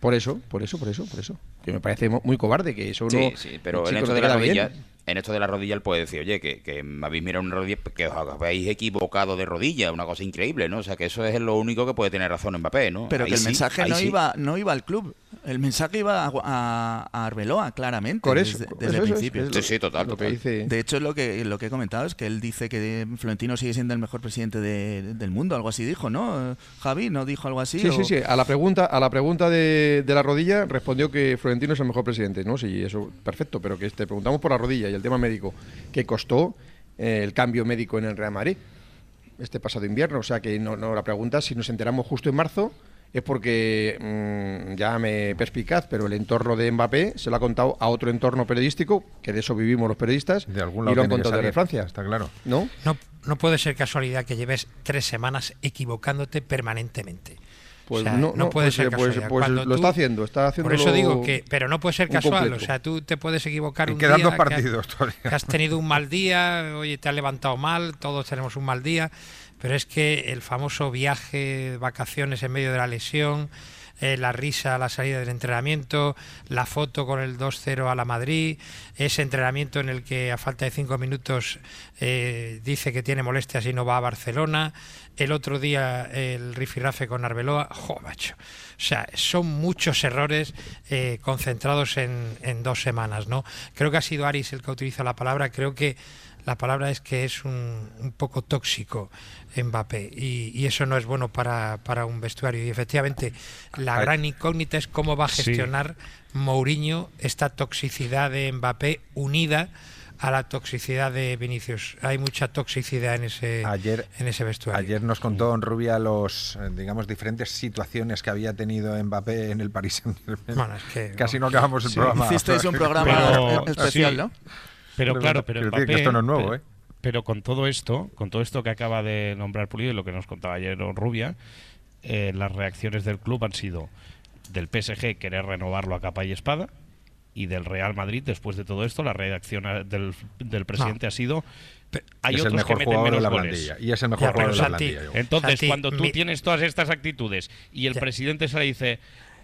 Por eso, por eso, por eso, por eso. Que me parece muy cobarde que eso sí, no... Sí, pero en esto de la rodilla, en esto de la rodilla él puede decir, oye, que, que me habéis mirado una rodilla, que os habéis equivocado de rodilla, una cosa increíble, ¿no? O sea, que eso es lo único que puede tener razón Mbappé, ¿no? Pero ahí que el sí, mensaje no sí. iba no iba al club. El mensaje iba a, a, a Arbeloa, claramente, por eso, desde, por desde eso el es, principio. es lo, sí, sí, total, lo total. Que dice... De hecho, lo que lo que he comentado es que él dice que Florentino sigue siendo el mejor presidente de, del mundo, algo así dijo, ¿no? Javi, ¿no dijo algo así? Sí, o... sí, sí. A la pregunta, a la pregunta de, de la rodilla respondió que Florentino es el mejor presidente, ¿no? Sí, eso, perfecto, pero que te preguntamos por la rodilla y el tema médico, que costó eh, el cambio médico en el Real Madrid este pasado invierno. O sea, que no, no la pregunta, si nos enteramos justo en marzo, es porque, mmm, ya me perspicaz, pero el entorno de Mbappé se lo ha contado a otro entorno periodístico, que de eso vivimos los periodistas, de algún lado y lo han tiene que contado salir, desde Francia. está claro. ¿No? No, no puede ser casualidad que lleves tres semanas equivocándote permanentemente. Pues o sea, no, no, no puede pues, ser pues, casualidad. pues Cuando lo tú, está haciendo, está haciendo. Por eso digo que, pero no puede ser casual. completo. O sea, tú te puedes equivocar y un quedan día. dos partidos que, todavía. que has tenido un mal día, oye, te has levantado mal, todos tenemos un mal día, pero es que el famoso viaje, vacaciones en medio de la lesión, eh, la risa a la salida del entrenamiento, la foto con el dos cero a la Madrid, ese entrenamiento en el que a falta de cinco minutos eh, dice que tiene molestias y no va a Barcelona, el otro día el rifirrafe con Arbeloa, jo, macho. O sea, son muchos errores eh, concentrados en, en dos semanas, ¿no? Creo que ha sido Aris el que utiliza la palabra, creo que la palabra es que es un, un poco tóxico Mbappé y, y eso no es bueno para, para un vestuario. Y efectivamente, la gran incógnita es cómo va a gestionar sí. Mourinho esta toxicidad de Mbappé unida a la toxicidad de Vinicius. Hay mucha toxicidad en ese, ayer, en ese vestuario. Ayer nos contó Rubia los, digamos, diferentes situaciones que había tenido Mbappé en el Paris Saint-Germain. Bueno, es que, Casi no, no acabamos el sí, programa. Hicisteis un programa pero, especial, sí. ¿no? Pero claro, pero Mbappé, que esto no es nuevo, pero, ¿eh? Pero con todo esto, con todo esto que acaba de nombrar Pulido y lo que nos contaba ayer Rubia, eh, las reacciones del club han sido del P S G querer renovarlo a capa y espada, y del Real Madrid, después de todo esto, la reacción del, del presidente no. ha sido hay es otros el mejor que meten jugador menos de la goles. plantilla y es el mejor ya, jugador de la Santi, plantilla. Entonces, Santi, cuando tú mi... tienes todas estas actitudes y el ya. presidente se le dice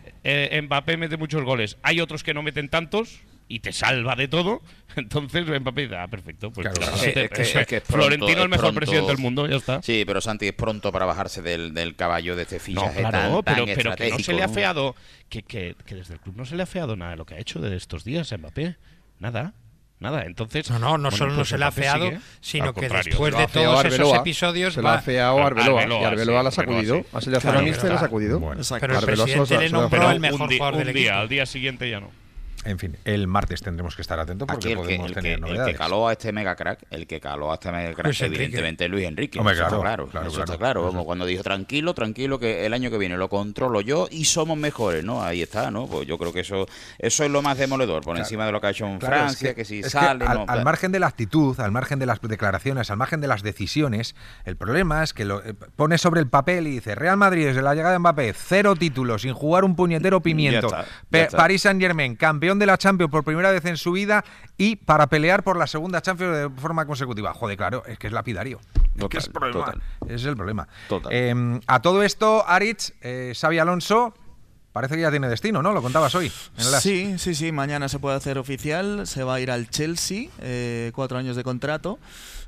eh, Mbappé mete muchos goles, hay otros que no meten tantos y te salva de todo, entonces Mbappé dice, ah, perfecto, pues claro, claro, sí, te, es que, es es que es pronto, Florentino es el mejor pronto, presidente del mundo, ya está. Sí, pero Santi, es pronto para bajarse del, del caballo de este fichaje no, claro, tan, pero, tan pero que no se le ha ¿no? feado, que, que, que desde el club no se le ha feado nada de lo que ha hecho de estos días a Mbappé, nada. Nada, entonces... No, no, no bueno, solo pues no se le ha feado, sigue, sino que después de todos Arbeloa, esos episodios... Se lo ha feado Arbeloa, Arbeloa, y Arbeloa sí, la ha sacudido. Arbeloa, sí. Ha salido a hacer amistad y la ha sacudido. Bueno, pero el Arbeloa presidente se le lo ha nombró feado. el mejor un día, jugador un del día, equipo. al día siguiente ya no. En fin, el martes tendremos que estar atentos porque Aquí el podemos que, el tener que, novedades. El que caló a este mega crack, el que caló a este mega crack, Luis evidentemente es Luis Enrique. Hombre, eso claro, está claro. claro, eso claro, está claro. claro. Como cuando dijo, tranquilo, tranquilo, que el año que viene lo controlo yo y somos mejores, ¿no? Ahí está, ¿no? Pues yo creo que eso eso es lo más demoledor, por claro. encima de lo que ha hecho en Claro, Francia, es que, que si es sale... que al, no, al margen de la actitud, al margen de las declaraciones, al margen de las decisiones, el problema es que lo eh, pone sobre el papel y dice, Real Madrid desde la llegada de Mbappé, cero títulos, sin jugar un puñetero pimiento. Ya está, ya Pe- está. Paris Saint-Germain, campeón de la Champions por primera vez en su vida y para pelear por la segunda Champions de forma consecutiva. Joder, claro, es que es lapidario. Total, es que es el problema. total. Ese es el problema. Total. Eh, a todo esto, Aritz, eh, Xabi Alonso, parece que ya tiene destino, ¿no? Lo contabas hoy. En el As. Sí, sí, sí. Mañana se puede hacer oficial. Se va a ir al Chelsea, eh, cuatro años de contrato.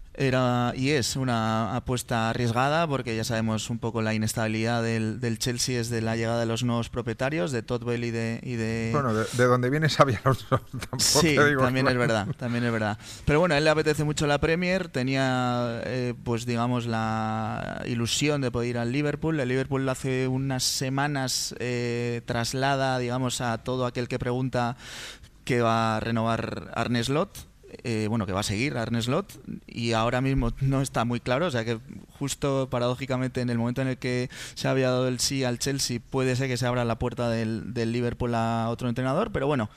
Era y es una apuesta arriesgada porque ya sabemos un poco la inestabilidad del, del Chelsea es de la llegada de los nuevos propietarios, de Todd Boehly y de... Y de... Bueno, de, de donde viene Xabi Alonso tampoco Sí, te digo también claro. es verdad, también es verdad. Pero bueno, a él le apetece mucho la Premier, tenía eh, pues digamos la ilusión de poder ir al Liverpool. El Liverpool hace unas semanas eh, traslada, digamos, a todo aquel que pregunta que va a renovar Arne Slot. Eh, bueno, que va a seguir Arne Slot y ahora mismo no está muy claro, o sea que justo paradójicamente en el momento en el que se había dado el sí al Chelsea puede ser que se abra la puerta del, del Liverpool a otro entrenador, pero bueno,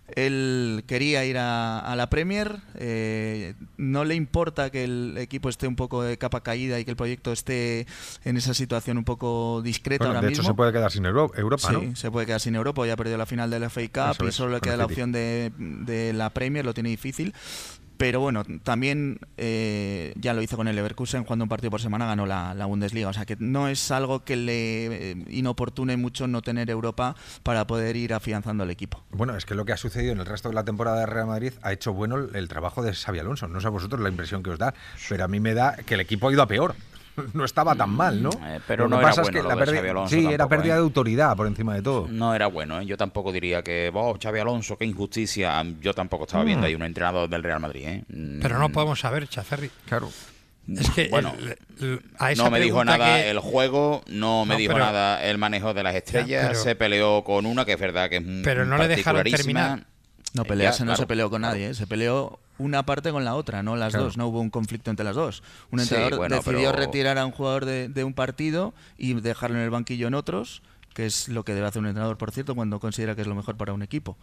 él quería ir a, a la Premier, eh, no le importa que el equipo esté un poco de capa caída y que el proyecto esté en esa situación un poco discreta Bueno, ahora de hecho mismo. se puede quedar sin Euro- Europa, Sí, ¿no? se puede quedar sin Europa, ya ha perdido la final de la F A Cup Eso y es, solo le con queda el la City. opción de, de la Premier, lo tiene difícil. Pero bueno, también eh, ya lo hizo con el Leverkusen, jugando un partido por semana ganó la, la Bundesliga. O sea que no es algo que le eh, inoportune mucho no tener Europa para poder ir afianzando el equipo. Bueno, es que lo que ha sucedido en el resto de la temporada de Real Madrid ha hecho bueno el, el trabajo de Xabi Alonso. No sé a vosotros la impresión que os da, pero a mí me da que el equipo ha ido a peor. No estaba tan mal, ¿no? Eh, pero lo no que era pasa bueno es que lo la de perdi- Xabi Alonso Sí, tampoco, era pérdida ¿eh? de autoridad por encima de todo. No era bueno, ¿eh? Yo tampoco diría que, oh, Xabi Alonso, qué injusticia. Yo tampoco estaba Mm. viendo ahí un entrenador del Real Madrid, ¿eh? Pero no podemos saber, Chaferri. Claro. Es que Bueno, el- el- a esa no me dijo pregunta nada que- el juego, no me No, dijo pero- nada el manejo de las estrellas, Ya, pero- se peleó con una que es verdad que es Pero no le dejaron particularísima. terminar. No, Eh, pelearse ya, no claro, se peleó con claro. nadie, ¿eh? Se peleó una parte con la otra, no las Claro. dos. No hubo un conflicto entre las dos. Un Sí, entrenador bueno, decidió pero- retirar a un jugador de, de un partido y dejarlo en el banquillo en otros, que es lo que debe hacer un entrenador, por cierto, cuando considera que es lo mejor para un equipo.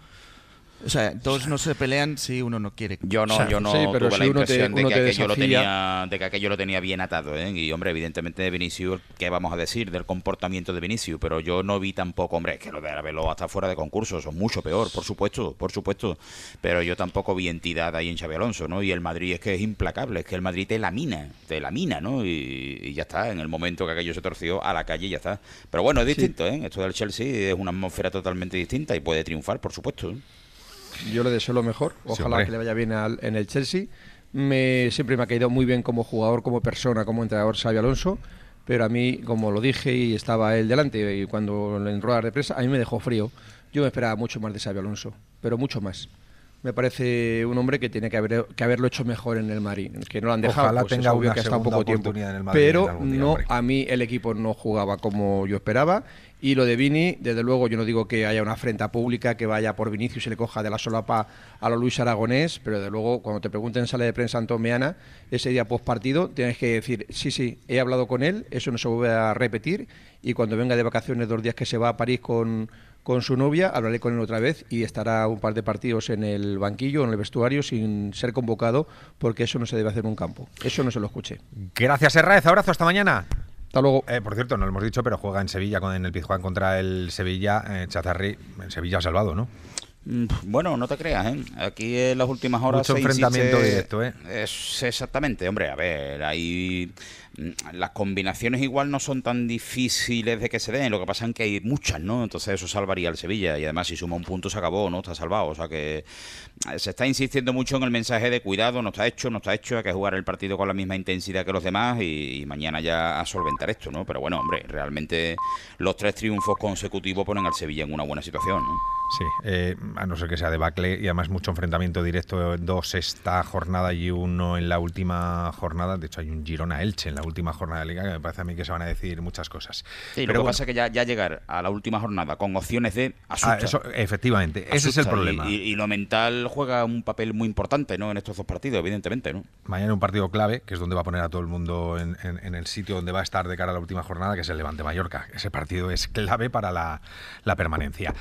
O sea, todos no se pelean si uno no quiere. Yo no, O sea, yo no sí, pero tuve si la uno te- impresión de, uno que te aquello lo desafía- tenía, de que aquello lo tenía bien atado, ¿eh? Y hombre, evidentemente Vinicius, ¿qué vamos a decir del comportamiento de Vinicius? Pero yo no vi tampoco, hombre, que lo de Arbeloa hasta fuera de concurso, son mucho peor, por supuesto, por supuesto. Pero yo tampoco vi entidad ahí en Xabi Alonso, ¿no? Y el Madrid es que es implacable, es que el Madrid te lamina, te lamina, ¿no? Y, y ya está, en el momento que aquello se torció, a la calle y ya está. Pero bueno, es distinto, ¿eh? Esto del Chelsea es una atmósfera totalmente distinta y puede triunfar, por supuesto, ¿eh? Yo le deseo lo mejor, ojalá hombre. que le vaya bien al- en el Chelsea. Me, siempre me ha caído muy bien como jugador, como persona, como entrenador Xabi Alonso, pero a mí, como lo dije y estaba él delante, y cuando en ruedas de prensa, a mí me dejó frío. Yo me esperaba mucho más de Xabi Alonso, pero mucho más. Me parece un hombre que tiene que, haber, que haberlo hecho mejor en el Madrid, que no lo han dejado, Ojalá pues es tenga obvio una que ha estado segunda poco tiempo. oportunidad en el Madrid Pero algún día, no, hombre. a mí el equipo no jugaba como yo esperaba. Y lo de Vini, desde luego, yo no digo que haya una afrenta pública, que vaya por Vinicius y se le coja de la solapa a lo Luis Aragonés, pero desde luego, cuando te pregunten en sala de prensa antomeana, ese día post partido, tienes que decir, sí, sí, he hablado con él, eso no se vuelve a repetir, y cuando venga de vacaciones dos días que se va a París con, con su novia, hablaré con él otra vez y estará un par de partidos en el banquillo, en el vestuario, sin ser convocado, porque eso no se debe hacer en un campo. Eso no se lo escuché. Gracias, Herráez. Abrazo, hasta mañana. Hasta luego. Eh, por cierto, no lo hemos dicho, pero juega en Sevilla con en el Pizjuán contra el Sevilla. Eh, Chazarri, en Sevilla ha salvado, ¿no? Mm, Bueno, no te creas, ¿eh? Aquí en las últimas horas Mucho se enfrentamiento insiste- directo, ¿eh? Es exactamente, hombre, a ver, ahí mm, las combinaciones igual no son tan difíciles de que se den, lo que pasa es que hay muchas, ¿no? Entonces eso salvaría al Sevilla y además si suma un punto se acabó, ¿no? Está salvado, o sea que eh, se está insistiendo mucho en el mensaje de cuidado, no está hecho, no está hecho, hay que jugar el partido con la misma intensidad que los demás y, y mañana ya a solventar esto, ¿no? Pero bueno, hombre, realmente los tres triunfos consecutivos ponen al Sevilla en una buena situación, ¿no? Sí, eh, a no ser que sea debacle y además mucho enfrentamiento directo, dos esta jornada y uno en la última jornada. De hecho hay un Girona-Elche en la última jornada de Liga que me parece a mí que se van a decir muchas cosas. Sí, lo Pero que bueno, pasa es que ya, ya llegar a la última jornada con opciones de asusta. ah, eso, efectivamente, ese es el Asusta, y- problema. Y, y lo mental juega un papel muy importante, ¿no? En estos dos partidos, evidentemente, ¿no? Mañana un partido clave, que es donde va a poner a todo el mundo en, en- en el sitio donde va a estar de cara a la última jornada, que es el Levante-Mallorca. Ese partido es clave para la, la permanencia.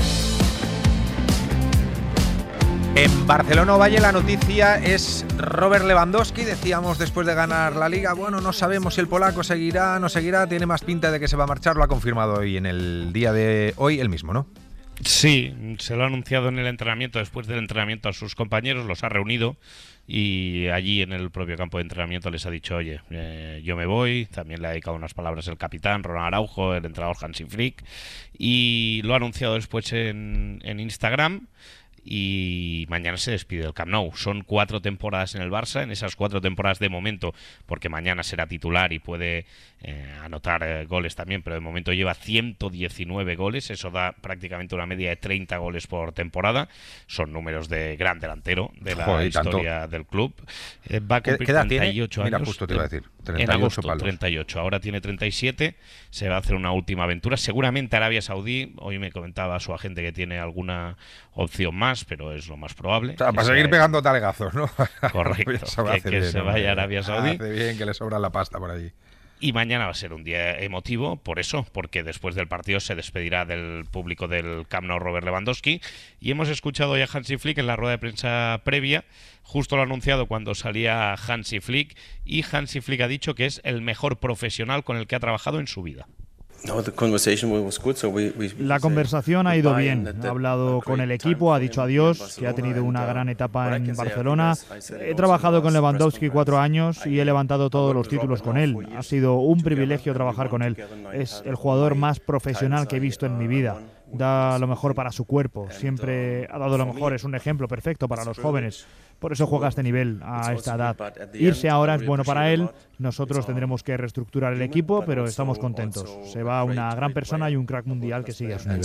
En Barcelona Valle la noticia es Robert Lewandowski. Decíamos después de ganar la Liga, bueno, no sabemos si el polaco seguirá, no seguirá, tiene más pinta de que se va a marchar, lo ha confirmado hoy en el día de hoy él mismo, ¿no? Sí, se lo ha anunciado en el entrenamiento, después del entrenamiento a sus compañeros, los ha reunido y allí en el propio campo de entrenamiento les ha dicho, oye, eh, yo me voy. También le ha dedicado unas palabras el capitán Ronald Araujo, el entrenador Hansi Flick, y lo ha anunciado después en, en Instagram. Y mañana se despide del Camp Nou. Son cuatro temporadas en el Barça, en esas cuatro temporadas de momento, porque mañana será titular y puede eh, anotar eh, goles también, pero de momento lleva ciento diecinueve goles, eso da prácticamente una media de treinta goles por temporada. Son números de gran delantero de la Joder, historia tanto. del club. Eh, va a ¿Qué- cumplir qué edad treinta y ocho tiene? Mira, años. justo te iba a decir, En- treinta y ocho en agosto, palos. treinta y ocho. Ahora tiene treinta y siete. Se va a hacer una última aventura. Seguramente Arabia Saudí. Hoy me comentaba su agente que tiene alguna opción más, pero es lo más probable. O sea, que para sea seguir él. pegando talegazos, ¿no? Correcto, Eso que- hace que bien, se hombre. vaya a Arabia Saudí. Hace bien, que le sobra la pasta por allí. Y mañana va a ser un día emotivo, por eso, porque después del partido se despedirá del público del Camp Nou Robert Lewandowski. Y hemos escuchado ya a Hansi Flick en la rueda de prensa previa, justo lo ha anunciado cuando salía Hansi Flick, y Hansi Flick ha dicho que es el mejor profesional con el que ha trabajado en su vida. La conversación ha ido bien. Ha hablado con el equipo, ha dicho adiós, que ha tenido una gran etapa en Barcelona. He trabajado con Lewandowski cuatro años y he levantado todos los títulos con él. Ha sido un privilegio trabajar con él. Es el jugador más profesional que he visto en mi vida. Da lo mejor para su cuerpo. Siempre ha dado lo mejor. Es un ejemplo perfecto para los jóvenes. Por eso juega a este nivel, a esta edad. Irse ahora es bueno para él. Nosotros tendremos que reestructurar el equipo, pero estamos contentos. Se va una gran persona y un crack mundial que sigue a su nivel.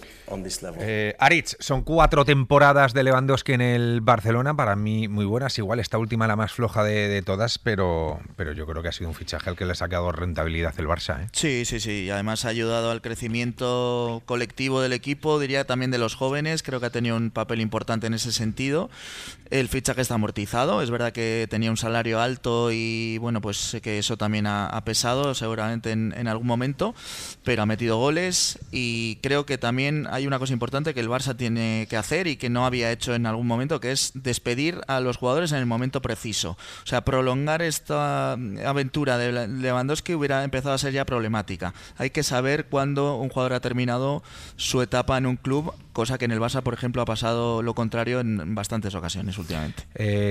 Eh, Aritz, son cuatro temporadas de Lewandowski en el Barcelona, para mí muy buenas. Igual esta última la más floja de, de todas, pero, pero yo creo que ha sido un fichaje al que le ha sacado rentabilidad el Barça, ¿eh? Sí, sí, sí. Además ha ayudado al crecimiento colectivo del equipo, diría también de los jóvenes. Creo que ha tenido un papel importante en ese sentido. El fichaje está amortizado. Es verdad que tenía un salario alto y bueno, pues que eso también ha, ha pesado seguramente en, en algún momento, pero ha metido goles y creo que también hay una cosa importante que el Barça tiene que hacer y que no había hecho en algún momento, que es despedir a los jugadores en el momento preciso. O sea, prolongar esta aventura de Lewandowski hubiera empezado a ser ya problemática. Hay que saber cuándo un jugador ha terminado su etapa en un club, cosa que en el Barça, por ejemplo, ha pasado lo contrario en bastantes ocasiones últimamente.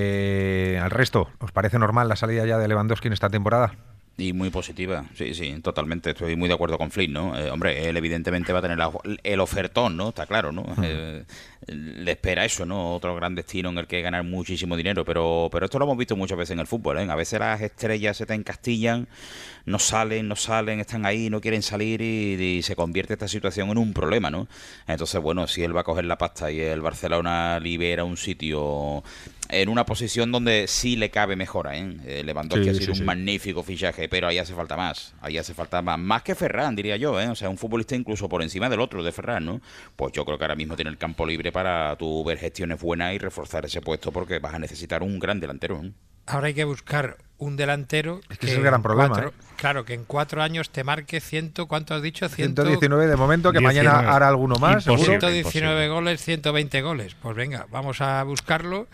Eh, al resto, ¿os parece normal la salida ya de Lewandowski en esta temporada? Y muy positiva, sí, sí, totalmente. Estoy muy de acuerdo con Flynn, ¿no? Eh, hombre, él evidentemente va a tener la, el ofertón, ¿no? Está claro, ¿no? Uh-huh. Eh, le espera eso, ¿no? Otro gran destino en el que ganar muchísimo dinero, pero pero esto lo hemos visto muchas veces en el fútbol, ¿eh? A veces las estrellas se te encastillan, no salen, no salen, están ahí, no quieren salir y, y se convierte esta situación en un problema, ¿no? Entonces, bueno, si él va a coger la pasta y el Barcelona libera un sitio en una posición donde sí le cabe mejora, ¿eh? eh Lewandowski sí, ha sido sí, un sí. magnífico fichaje, pero ahí hace falta más, ahí hace falta más, más que Ferran, diría yo, ¿eh? O sea, un futbolista incluso por encima del otro, de Ferran, ¿no? Pues yo creo que ahora mismo tiene el campo libre para tu ver gestiones buenas y reforzar ese puesto porque vas a necesitar un gran delantero, ¿eh? Ahora hay que buscar un delantero. Es que, que es el gran problema, cuatro, ¿eh? Claro, que en cuatro años te marque ciento, ¿cuánto has dicho? ciento diecinueve de momento, que diecinueve. Mañana hará alguno más. Imposible, ciento diecinueve imposible. Goles, ciento veinte goles. Pues venga, vamos a buscarlo.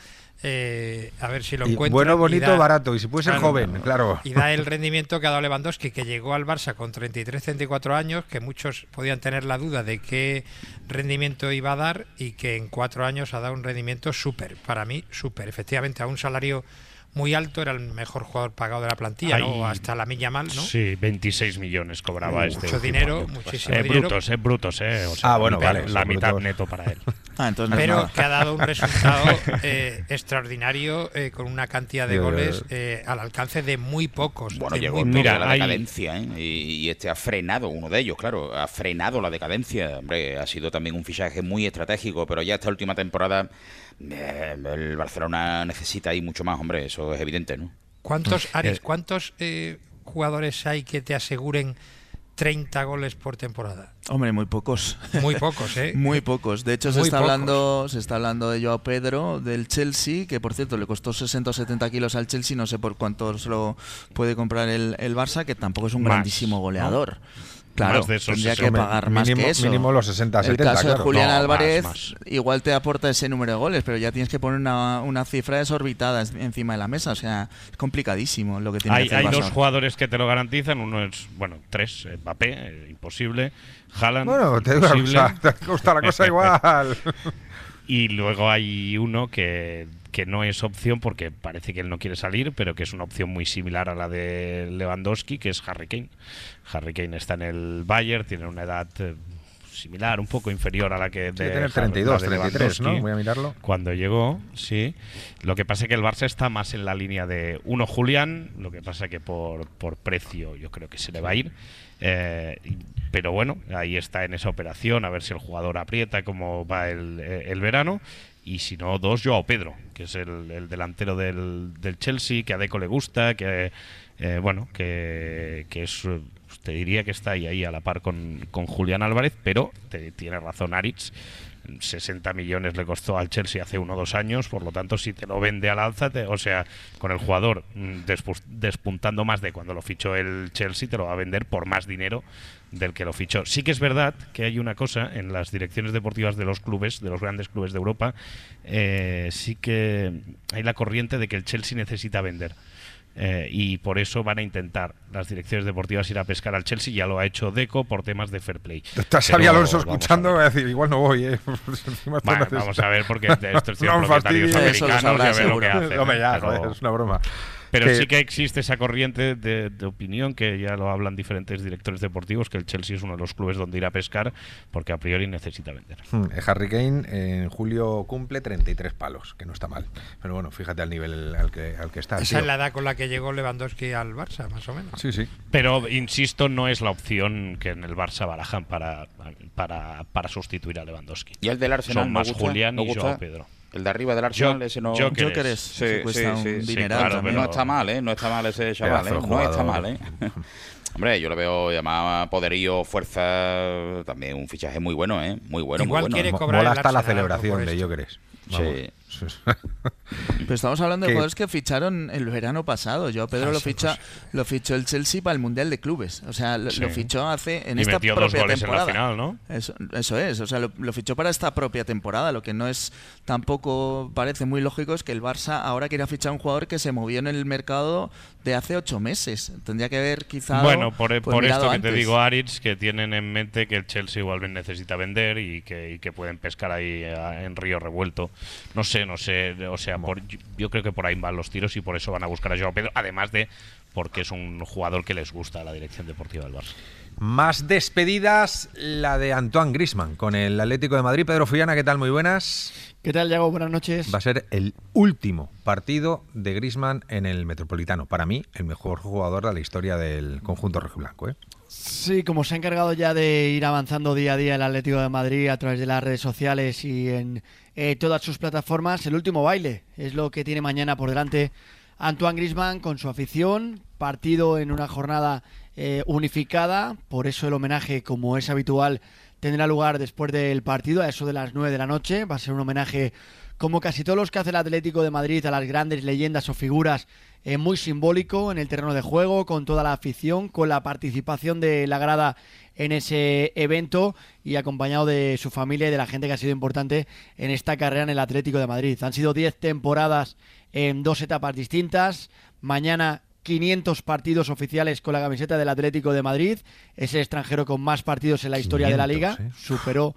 Eh, a ver si lo encuentro. Bueno, bonito, da, barato, y si puede ser claro, joven, claro. Y da el rendimiento que ha dado Lewandowski, que llegó al Barça con treinta y tres, treinta y cuatro años, que muchos podían tener la duda de qué rendimiento iba a dar y que en cuatro años ha dado un rendimiento súper, para mí súper, efectivamente, a un salario muy alto, era el mejor jugador pagado de la plantilla, Ay, ¿no? Hasta la milla mal, ¿no? Sí, veintiséis millones cobraba uh, este. Mucho dinero, muchísimo eh, dinero. Brutos, eh, brutos, eh. O sea, ah, bueno, mitad, vale. La mitad brutos. Neto para él. Ah, entonces Pero nada. que ha dado un resultado eh, extraordinario eh, con una cantidad de goles eh, al alcance de muy pocos. Bueno, de llegó muy mira, la hay... decadencia, ¿eh? Y, y este ha frenado, uno de ellos, claro, ha frenado la decadencia. Hombre, ha sido también un fichaje muy estratégico, pero ya esta última temporada eh, el Barcelona necesita ahí mucho más, hombre, eso es evidente, ¿no? ¿Cuántos, Aris, cuántos eh, jugadores hay que te aseguren treinta goles por temporada? Hombre, muy pocos. Muy pocos, ¿eh? Muy pocos. De hecho, se está hablando se está hablando de Joao Pedro, del Chelsea, que por cierto le costó sesenta o setenta kilos al Chelsea, no sé por cuánto se lo puede comprar el, el Barça, que tampoco es un más, grandísimo goleador. ¿no? Claro, de esos tendría que pagar más mínimo, que eso. Mínimo los sesenta, setenta, el caso claro. de Julián no, Álvarez más, más. igual te aporta ese número de goles, pero ya tienes que poner una, una cifra desorbitada encima de la mesa. O sea, es complicadísimo lo que tiene hay, que hacer Hay Barça. dos jugadores que te lo garantizan. Uno es, bueno, tres, Mbappé, eh, imposible. Haaland, bueno, te digo una cosa, te gusta la cosa igual. Y luego hay uno que, que no es opción porque parece que él no quiere salir, pero que es una opción muy similar a la de Lewandowski, que es Harry Kane. Harry Kane está en el Bayern, tiene una edad eh, similar, un poco inferior a la que de, tiene treinta y dos, treinta y tres, ¿no? Voy a mirarlo. Cuando llegó, sí. Lo que pasa es que el Barça está más en la línea de uno Julián, lo que pasa que por, por precio yo creo que se le va a ir. Eh, pero bueno, ahí está en esa operación, a ver si el jugador aprieta cómo va el, el verano. Y si no, dos, Joao Pedro, que es el, el delantero del, del Chelsea, que a Deco le gusta, que eh, bueno, que, que es, te diría que está ahí, ahí a la par con, con Julián Álvarez, pero te, tiene razón Aritz. sesenta millones le costó al Chelsea hace uno o dos años, por lo tanto si te lo vende al alza, te, o sea, con el jugador despu- despuntando más de cuando lo fichó el Chelsea, te lo va a vender por más dinero del que lo fichó. Sí que es verdad que hay una cosa en las direcciones deportivas de los clubes, de los grandes clubes de Europa, eh, sí que hay la corriente de que el Chelsea necesita vender. Eh, y por eso van a intentar las direcciones deportivas ir a pescar al Chelsea. Ya lo ha hecho Deco por temas de fair play. Estás Xabi Alonso escuchando, voy a decir, igual no voy, ¿eh? Bueno, vamos a ver, porque estos son no, propietarios americanos, ya ver lo que hacen. No me ya, pero, joder, es una broma. Pero que... sí que existe esa corriente de, de opinión, que ya lo hablan diferentes directores deportivos, que el Chelsea es uno de los clubes donde ir a pescar, porque a priori necesita vender. Hmm, Harry Kane en julio cumple treinta y tres palos, que no está mal. Pero bueno, fíjate al nivel al que, al que está. Esa tío. es la edad con la que llegó Lewandowski al Barça, más o menos. Sí, sí. Pero, insisto, no es la opción que en el Barça barajan para, para, para sustituir a Lewandowski. ¿Y el del Arsenal? Son más gusta, Julián y Joao Pedro. El de arriba del Arsenal, yo, ese no... Yo que eres. Sí, sí, cuesta sí, un sí, dineral claro, también. No está mal, ¿eh? No está mal ese chaval, ¿eh? No está mal, ¿eh? Hombre, yo le veo llamada poderío, fuerza, también un fichaje muy bueno, ¿eh? Muy bueno, Igual muy bueno. quiere cobrar Mola el hasta la Arsenal celebración de Gyökeres. Sí. Pero estamos hablando de jugadores que ficharon el verano pasado. Yo Pedro ah, lo ficha, pues. lo fichó el Chelsea para el Mundial de Clubes. O sea, lo, sí. lo fichó hace en y esta metió propia dos goles temporada. En la final, ¿no? Eso, eso es. O sea, lo, lo fichó para esta propia temporada. Lo que no es tampoco parece muy lógico es que el Barça ahora quiera fichar a un jugador que se movió en el mercado de hace ocho meses. Tendría que haber quizá. Bueno, por, pues, por esto que antes. te digo, Aritz, que tienen en mente que el Chelsea igual necesita vender y que, y que pueden pescar ahí en río revuelto. No sé, no sé. O sea, por, yo creo que por ahí van los tiros y por eso van a buscar a Joao Pedro, además de porque es un jugador que les gusta a la dirección deportiva del Barça. Más despedidas, la de Antoine Griezmann con el Atlético de Madrid. Pedro Fullana, ¿qué tal? Muy buenas. ¿Qué tal, Yago? Buenas noches. Va a ser el último partido de Griezmann en el Metropolitano. Para mí, el mejor jugador de la historia del conjunto rojiblanco, ¿eh? Sí, como se ha encargado ya de ir avanzando día a día el Atlético de Madrid a través de las redes sociales y en eh, todas sus plataformas, el último baile es lo que tiene mañana por delante Antoine Griezmann con su afición. Partido en una jornada eh, unificada, por eso el homenaje, como es habitual, tendrá lugar después del partido, a eso de las nueve de la noche. Va a ser un homenaje, como casi todos los que hace el Atlético de Madrid, a las grandes leyendas o figuras, eh, muy simbólico en el terreno de juego, con toda la afición, con la participación de la grada en ese evento y acompañado de su familia y de la gente que ha sido importante en esta carrera en el Atlético de Madrid. Han sido diez temporadas en dos etapas distintas. Mañana quinientos partidos oficiales con la camiseta del Atlético de Madrid. Es el extranjero con más partidos en la historia quinientos, de la Liga. ¿eh? Superó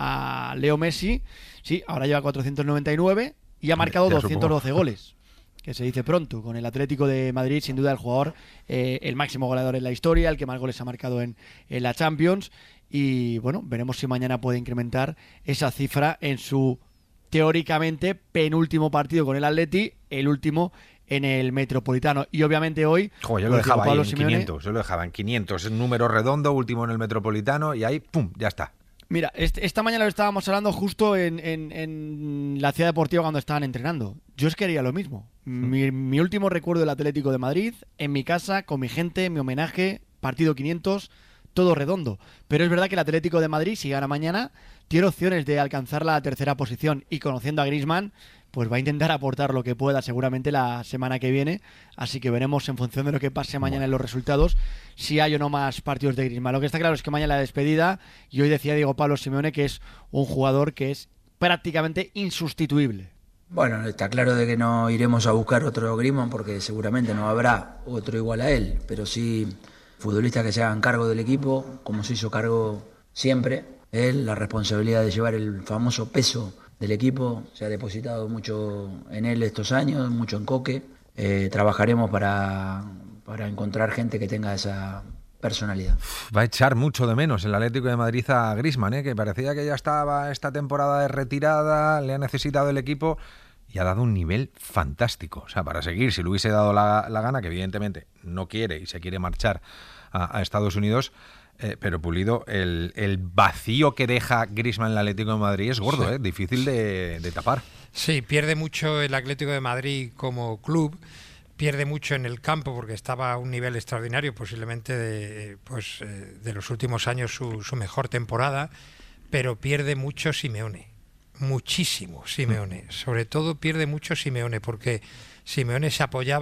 a Leo Messi. Sí, ahora lleva cuatrocientos noventa y nueve y ha marcado ya doscientos doce supongo. goles. Que se dice pronto, con el Atlético de Madrid, sin duda el jugador, eh, el máximo goleador en la historia, el que más goles ha marcado en, en la Champions. Y bueno, veremos si mañana puede incrementar esa cifra en su, teóricamente, penúltimo partido con el Atleti, el último en el Metropolitano. Y obviamente hoy... Joder, yo lo dejaba ahí en Simeone, quinientos, yo lo dejaba en quinientos, es un número redondo, último en el Metropolitano, y ahí, pum, ya está. Mira, este, esta mañana lo estábamos hablando justo en, en, en la ciudad deportiva cuando estaban entrenando. Yo es que haría lo mismo. Mi, mi último recuerdo del Atlético de Madrid, en mi casa, con mi gente, mi homenaje, partido quinientos, todo redondo. Pero es verdad que el Atlético de Madrid, si gana mañana, tiene opciones de alcanzar la tercera posición y conociendo a Griezmann, pues va a intentar aportar lo que pueda seguramente la semana que viene. Así que veremos en función de lo que pase mañana en los resultados si hay o no más partidos de Griezmann. Lo que está claro es que mañana la despedida, y hoy decía Diego Pablo Simeone que es un jugador que es prácticamente insustituible. Bueno, está claro de que no iremos a buscar otro Griezmann porque seguramente no habrá otro igual a él, pero sí futbolistas que se hagan cargo del equipo, como se hizo cargo siempre. Él, la responsabilidad de llevar el famoso peso del equipo, se ha depositado mucho en él estos años, mucho en Coque. Eh, trabajaremos para, para encontrar gente que tenga esa personalidad. Va a echar mucho de menos el Atlético de Madrid a Griezmann, ¿eh? Que parecía que ya estaba esta temporada de retirada, le ha necesitado el equipo y ha dado un nivel fantástico. O sea, para seguir, si le hubiese dado la, la gana, que evidentemente no quiere y se quiere marchar a, a Estados Unidos, eh, pero Pulido, el, el vacío que deja Griezmann en el Atlético de Madrid es gordo, sí. ¿eh? Difícil de, de tapar. Sí, pierde mucho el Atlético de Madrid como club. Pierde mucho en el campo porque estaba a un nivel extraordinario, posiblemente de, pues, de los últimos años su, su mejor temporada, pero pierde mucho Simeone, muchísimo Simeone. Sobre todo pierde mucho Simeone porque Simeone se apoyaba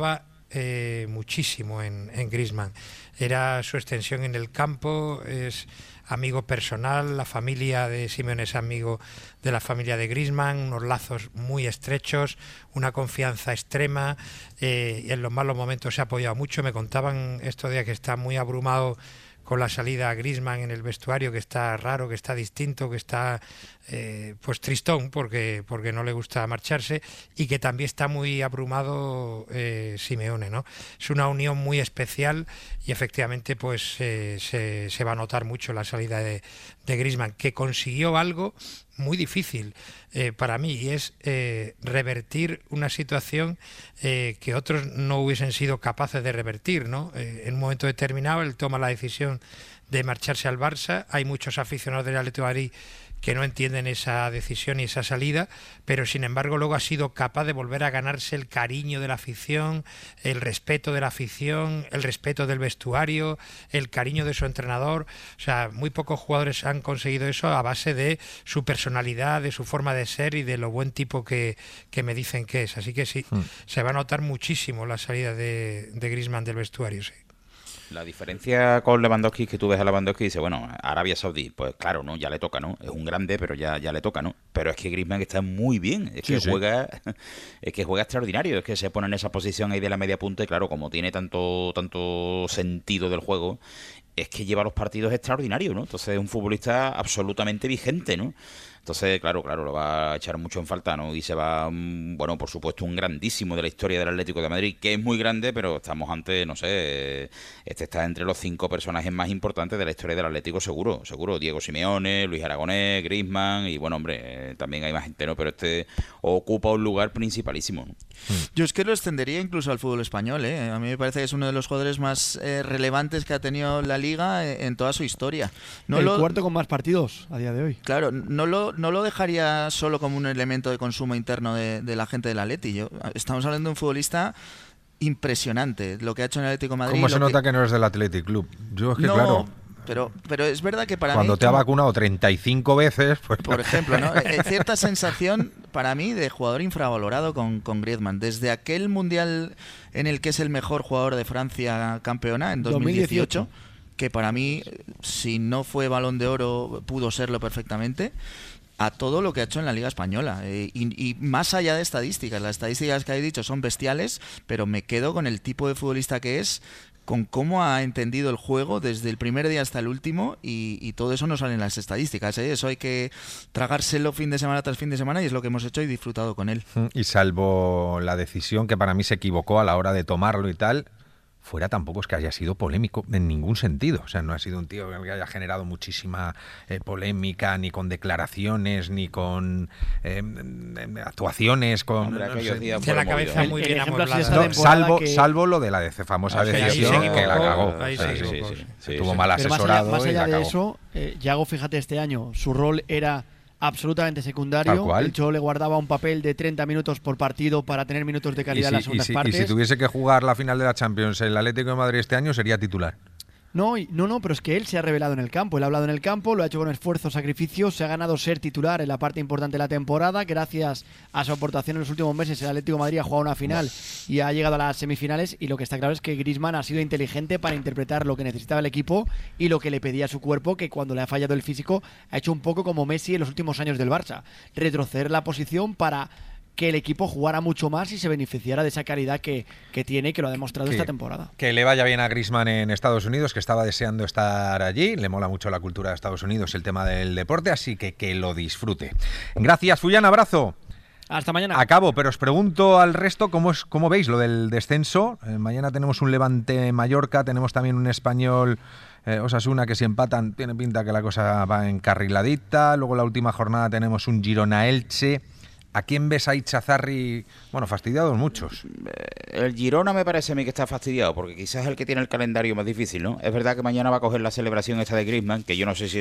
eh, muchísimo en, en Griezmann. Era su extensión en el campo, es amigo personal, la familia de Simeone es amigo de la familia de Griezmann, unos lazos muy estrechos, una confianza extrema, eh, y en los malos momentos se ha apoyado mucho. Me contaban estos días que está muy abrumado con la salida a Griezmann en el vestuario, que está raro, que está distinto, que está eh, pues tristón porque, porque no le gusta marcharse, y que también está muy abrumado eh, Simeone, ¿no? Es una unión muy especial y efectivamente pues eh, se, se va a notar mucho la salida de, de Griezmann, que consiguió algo muy difícil eh, para mí, y es eh, revertir una situación eh, que otros no hubiesen sido capaces de revertir, ¿no? Eh, en un momento determinado él toma la decisión de marcharse al Barça. Hay muchos aficionados del Atlético de Madrid que no entienden esa decisión y esa salida, pero sin embargo luego ha sido capaz de volver a ganarse el cariño de la afición, el respeto de la afición, el respeto del vestuario, el cariño de su entrenador. O sea, muy pocos jugadores han conseguido eso a base de su personalidad, de su forma de ser y de lo buen tipo que, que me dicen que es. Así que sí, mm. se va a notar muchísimo la salida de, de Griezmann del vestuario, sí. La diferencia con Lewandowski es que tú ves a Lewandowski y dices, bueno, Arabia Saudí, pues claro, ¿no? Ya le toca, ¿no? Es un grande, pero ya, ya le toca, ¿no? Pero es que Griezmann está muy bien, es que sí, juega, sí. es que juega extraordinario, es que se pone en esa posición ahí de la media punta y claro, como tiene tanto, tanto sentido del juego, es que lleva los partidos extraordinarios, ¿no? Entonces es un futbolista absolutamente vigente, ¿no? Entonces, claro, claro, lo va a echar mucho en falta, ¿no? Y se va, bueno, por supuesto, un grandísimo de la historia del Atlético de Madrid, que es muy grande, pero estamos ante, no sé, este está entre los cinco personajes más importantes de la historia del Atlético, seguro, seguro. Diego Simeone, Luis Aragonés, Griezmann, y bueno, hombre, eh, también hay más gente, ¿no? Pero este ocupa un lugar principalísimo, ¿no? Yo es que lo extendería incluso al fútbol español, ¿eh? A mí me parece que es uno de los jugadores más eh, relevantes que ha tenido la Liga en toda su historia. No el lo... cuarto con más partidos a día de hoy. Claro, no lo, no lo dejaría solo como un elemento de consumo interno de, de la gente del Atleti. Yo, estamos hablando de un futbolista impresionante, lo que ha hecho en el Atlético de Madrid. ¿Cómo se nota que... que no eres del Athletic Club? Yo es que no, claro... Pero, pero es verdad que para Cuando mí... te como, ha vacunado treinta y cinco veces... Pues por ejemplo, ¿no? Hay cierta sensación para mí de jugador infravalorado con, con Griezmann. Desde aquel Mundial en el que es el mejor jugador de Francia campeona, en dos mil dieciocho, dos mil dieciocho. Que para mí, si no fue Balón de Oro, pudo serlo perfectamente, a todo lo que ha hecho en la Liga Española. Eh, y, y más allá de estadísticas, las estadísticas que he dicho son bestiales, pero me quedo con el tipo de futbolista que es, con cómo ha entendido el juego desde el primer día hasta el último, y, y todo eso no sale en las estadísticas, ¿eh? Eso hay que tragárselo fin de semana tras fin de semana, y es lo que hemos hecho y disfrutado con él. Y salvo la decisión que para mí se equivocó a la hora de tomarlo y tal, fuera tampoco es que haya sido polémico en ningún sentido. O sea, no ha sido un tío que haya generado muchísima eh, polémica, ni con declaraciones, ni con eh, actuaciones, con... Hombre, no sé. De la cabeza muy bien no, salvo, que... salvo lo de la famosa ah, decisión sí, que la cagó. Ahí sí, sí, sí, sí, sí, sí, estuvo sí. mal asesorado. Más allá, más allá y la de cagó. eso, eh, Yago, fíjate, este año su rol era absolutamente secundario. El Cholo le guardaba un papel de treinta minutos por partido para tener minutos de calidad si, en las segundas y si, partes. Y si tuviese que jugar la final de la Champions el Atlético de Madrid este año, sería titular. No, no, no, pero es que él se ha revelado en el campo. Él ha hablado en el campo, lo ha hecho con esfuerzo, sacrificio, se ha ganado ser titular en la parte importante de la temporada. Gracias a su aportación en los últimos meses, el Atlético de Madrid ha jugado una final y ha llegado a las semifinales. Y lo que está claro es que Griezmann ha sido inteligente para interpretar lo que necesitaba el equipo y lo que le pedía a su cuerpo, que cuando le ha fallado el físico ha hecho un poco como Messi en los últimos años del Barça. Retroceder la posición para que el equipo jugara mucho más y se beneficiara de esa calidad que, que tiene y que lo ha demostrado que, esta temporada. Que le vaya bien a Griezmann en Estados Unidos, que estaba deseando estar allí. Le mola mucho la cultura de Estados Unidos, el tema del deporte, así que que lo disfrute. Gracias, Fuyan, abrazo. Hasta mañana. Acabo, pero os pregunto al resto cómo, es, cómo veis lo del descenso. Eh, mañana tenemos un Levante Mallorca, tenemos también un Español eh, Osasuna, que si empatan tiene pinta que la cosa va encarriladita. Luego la última jornada tenemos un Girona Elche. ¿A quién ves ahí, Chazarri? Bueno, fastidiados muchos. El Girona me parece a mí que está fastidiado, porque quizás es el que tiene el calendario más difícil, ¿no? Es verdad que mañana va a coger la celebración esta de Griezmann, que yo no sé si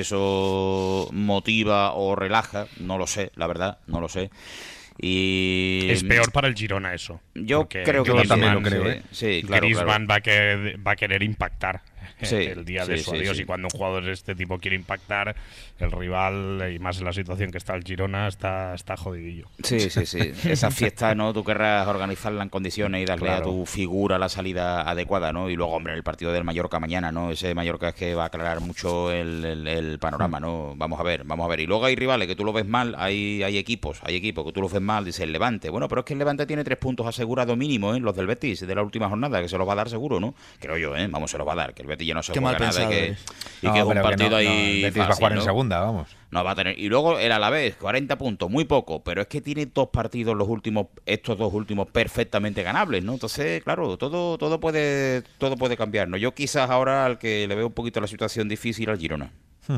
eso motiva o relaja, no lo sé, la verdad, no lo sé. Y es peor para el Girona eso. Yo creo que yo también lo creo, ¿eh? Sí, claro, Griezmann claro. Va, a querer, va a querer impactar Sí, el día de sí, su sí, adiós sí. y cuando un jugador de este tipo quiere impactar, el rival, y más en la situación que está el Girona, está, está jodidillo. Sí, sí, sí. Esa fiesta, ¿no? Tú querrás organizarla en condiciones y darle Claro. a tu figura la salida adecuada, ¿no? Y luego, hombre, el partido del Mallorca mañana, ¿no? Ese Mallorca es que va a aclarar mucho el, el, el panorama, ¿no? Vamos a ver, vamos a ver. Y luego hay rivales que tú lo ves mal, hay, hay equipos, hay equipos que tú los ves mal, dice el Levante. Bueno, pero es que el Levante tiene tres puntos asegurados mínimo, ¿eh? Los del Betis, de la última jornada, que se los va a dar seguro, ¿no? Creo yo, ¿eh? Vamos, se los va a dar, que el Betis ya no se Qué juega mal nada y que, pensado y No, que es un pero que partido no, no, ahí el Betis va a fácil, jugar en ¿no? segunda, vamos. No va a tener. Y luego el Alavés, cuarenta puntos, muy poco, pero es que tiene dos partidos los últimos, estos dos últimos perfectamente ganables, ¿no? Entonces, claro, todo, todo puede, todo puede cambiar, ¿no? Yo quizás ahora al que le veo un poquito la situación difícil al Girona.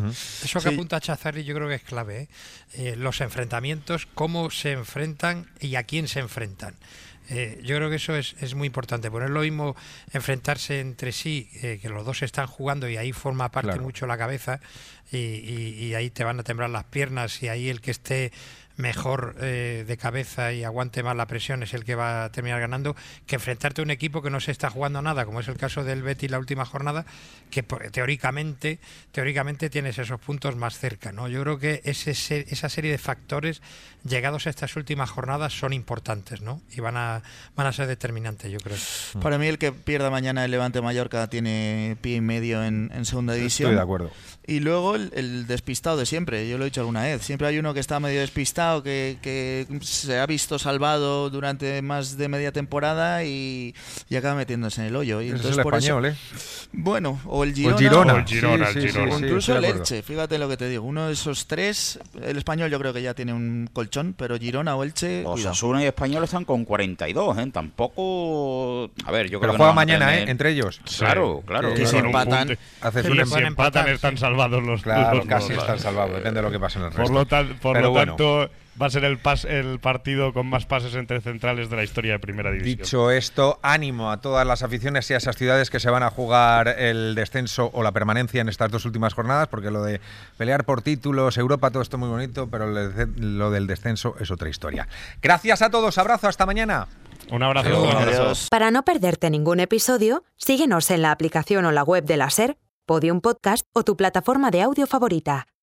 Eso que Sí. apunta Chazarri yo creo que es clave, ¿eh? Eh, los enfrentamientos, cómo se enfrentan y a quién se enfrentan. Eh, yo creo que eso es, es muy importante, porque no es lo mismo enfrentarse entre sí, eh, que los dos están jugando y ahí forma parte Claro. mucho la cabeza y, y- y ahí te van a temblar las piernas y ahí el que esté mejor eh, de cabeza y aguante más la presión es el que va a terminar ganando, que enfrentarte a un equipo que no se está jugando nada, como es el caso del Betis la última jornada, que po- teóricamente teóricamente tienes esos puntos más cerca, ¿no? Yo creo que ese, se- esa serie de factores llegados a estas últimas jornadas son importantes, ¿no? Y van a van a ser determinantes, yo creo. Para mí el que pierda mañana el Levante Mallorca tiene pie y medio en, en segunda división. Estoy de acuerdo. Y luego el, el despistado de siempre, yo lo he dicho alguna vez. Siempre hay uno que está medio despistado, que, que se ha visto salvado durante más de media temporada y, y acaba metiéndose en el hoyo. Y Ese entonces es el por español, eso, ¿eh? Bueno, o el O Girona. el Girona. O el Girona, Sí, el sí, Girona. sí, O sí, incluso estoy el de acuerdo. Elche, fíjate lo que te digo. Uno de esos tres, el español yo creo que ya tiene un colchón, pero Girona o Elche, cuidado. Osasuna y Español están con cuarenta y dos, ¿eh? Tampoco... A ver, yo creo Pero que juega no van a mañana, tener- ¿eh? Entre ellos. Claro, claro. Que si Con un empatan, punto- haces Sí, un y le si pueden empatan empatar, están sí. salvados los Claro, los casi dos. están salvados, depende de lo que pase en el resto. Por lo, tal- por Pero lo bueno. tanto, va a ser el, pas, el partido con más pases entre centrales de la historia de Primera División. Dicho esto, ánimo a todas las aficiones y a esas ciudades que se van a jugar el descenso o la permanencia en estas dos últimas jornadas, porque lo de pelear por títulos, Europa, todo esto muy bonito, pero lo del descenso es otra historia. Gracias a todos, abrazo, hasta mañana. Un abrazo. Adiós. Un abrazo. Adiós. Para no perderte ningún episodio, síguenos en la aplicación o la web de la SER, Podium Podcast o tu plataforma de audio favorita.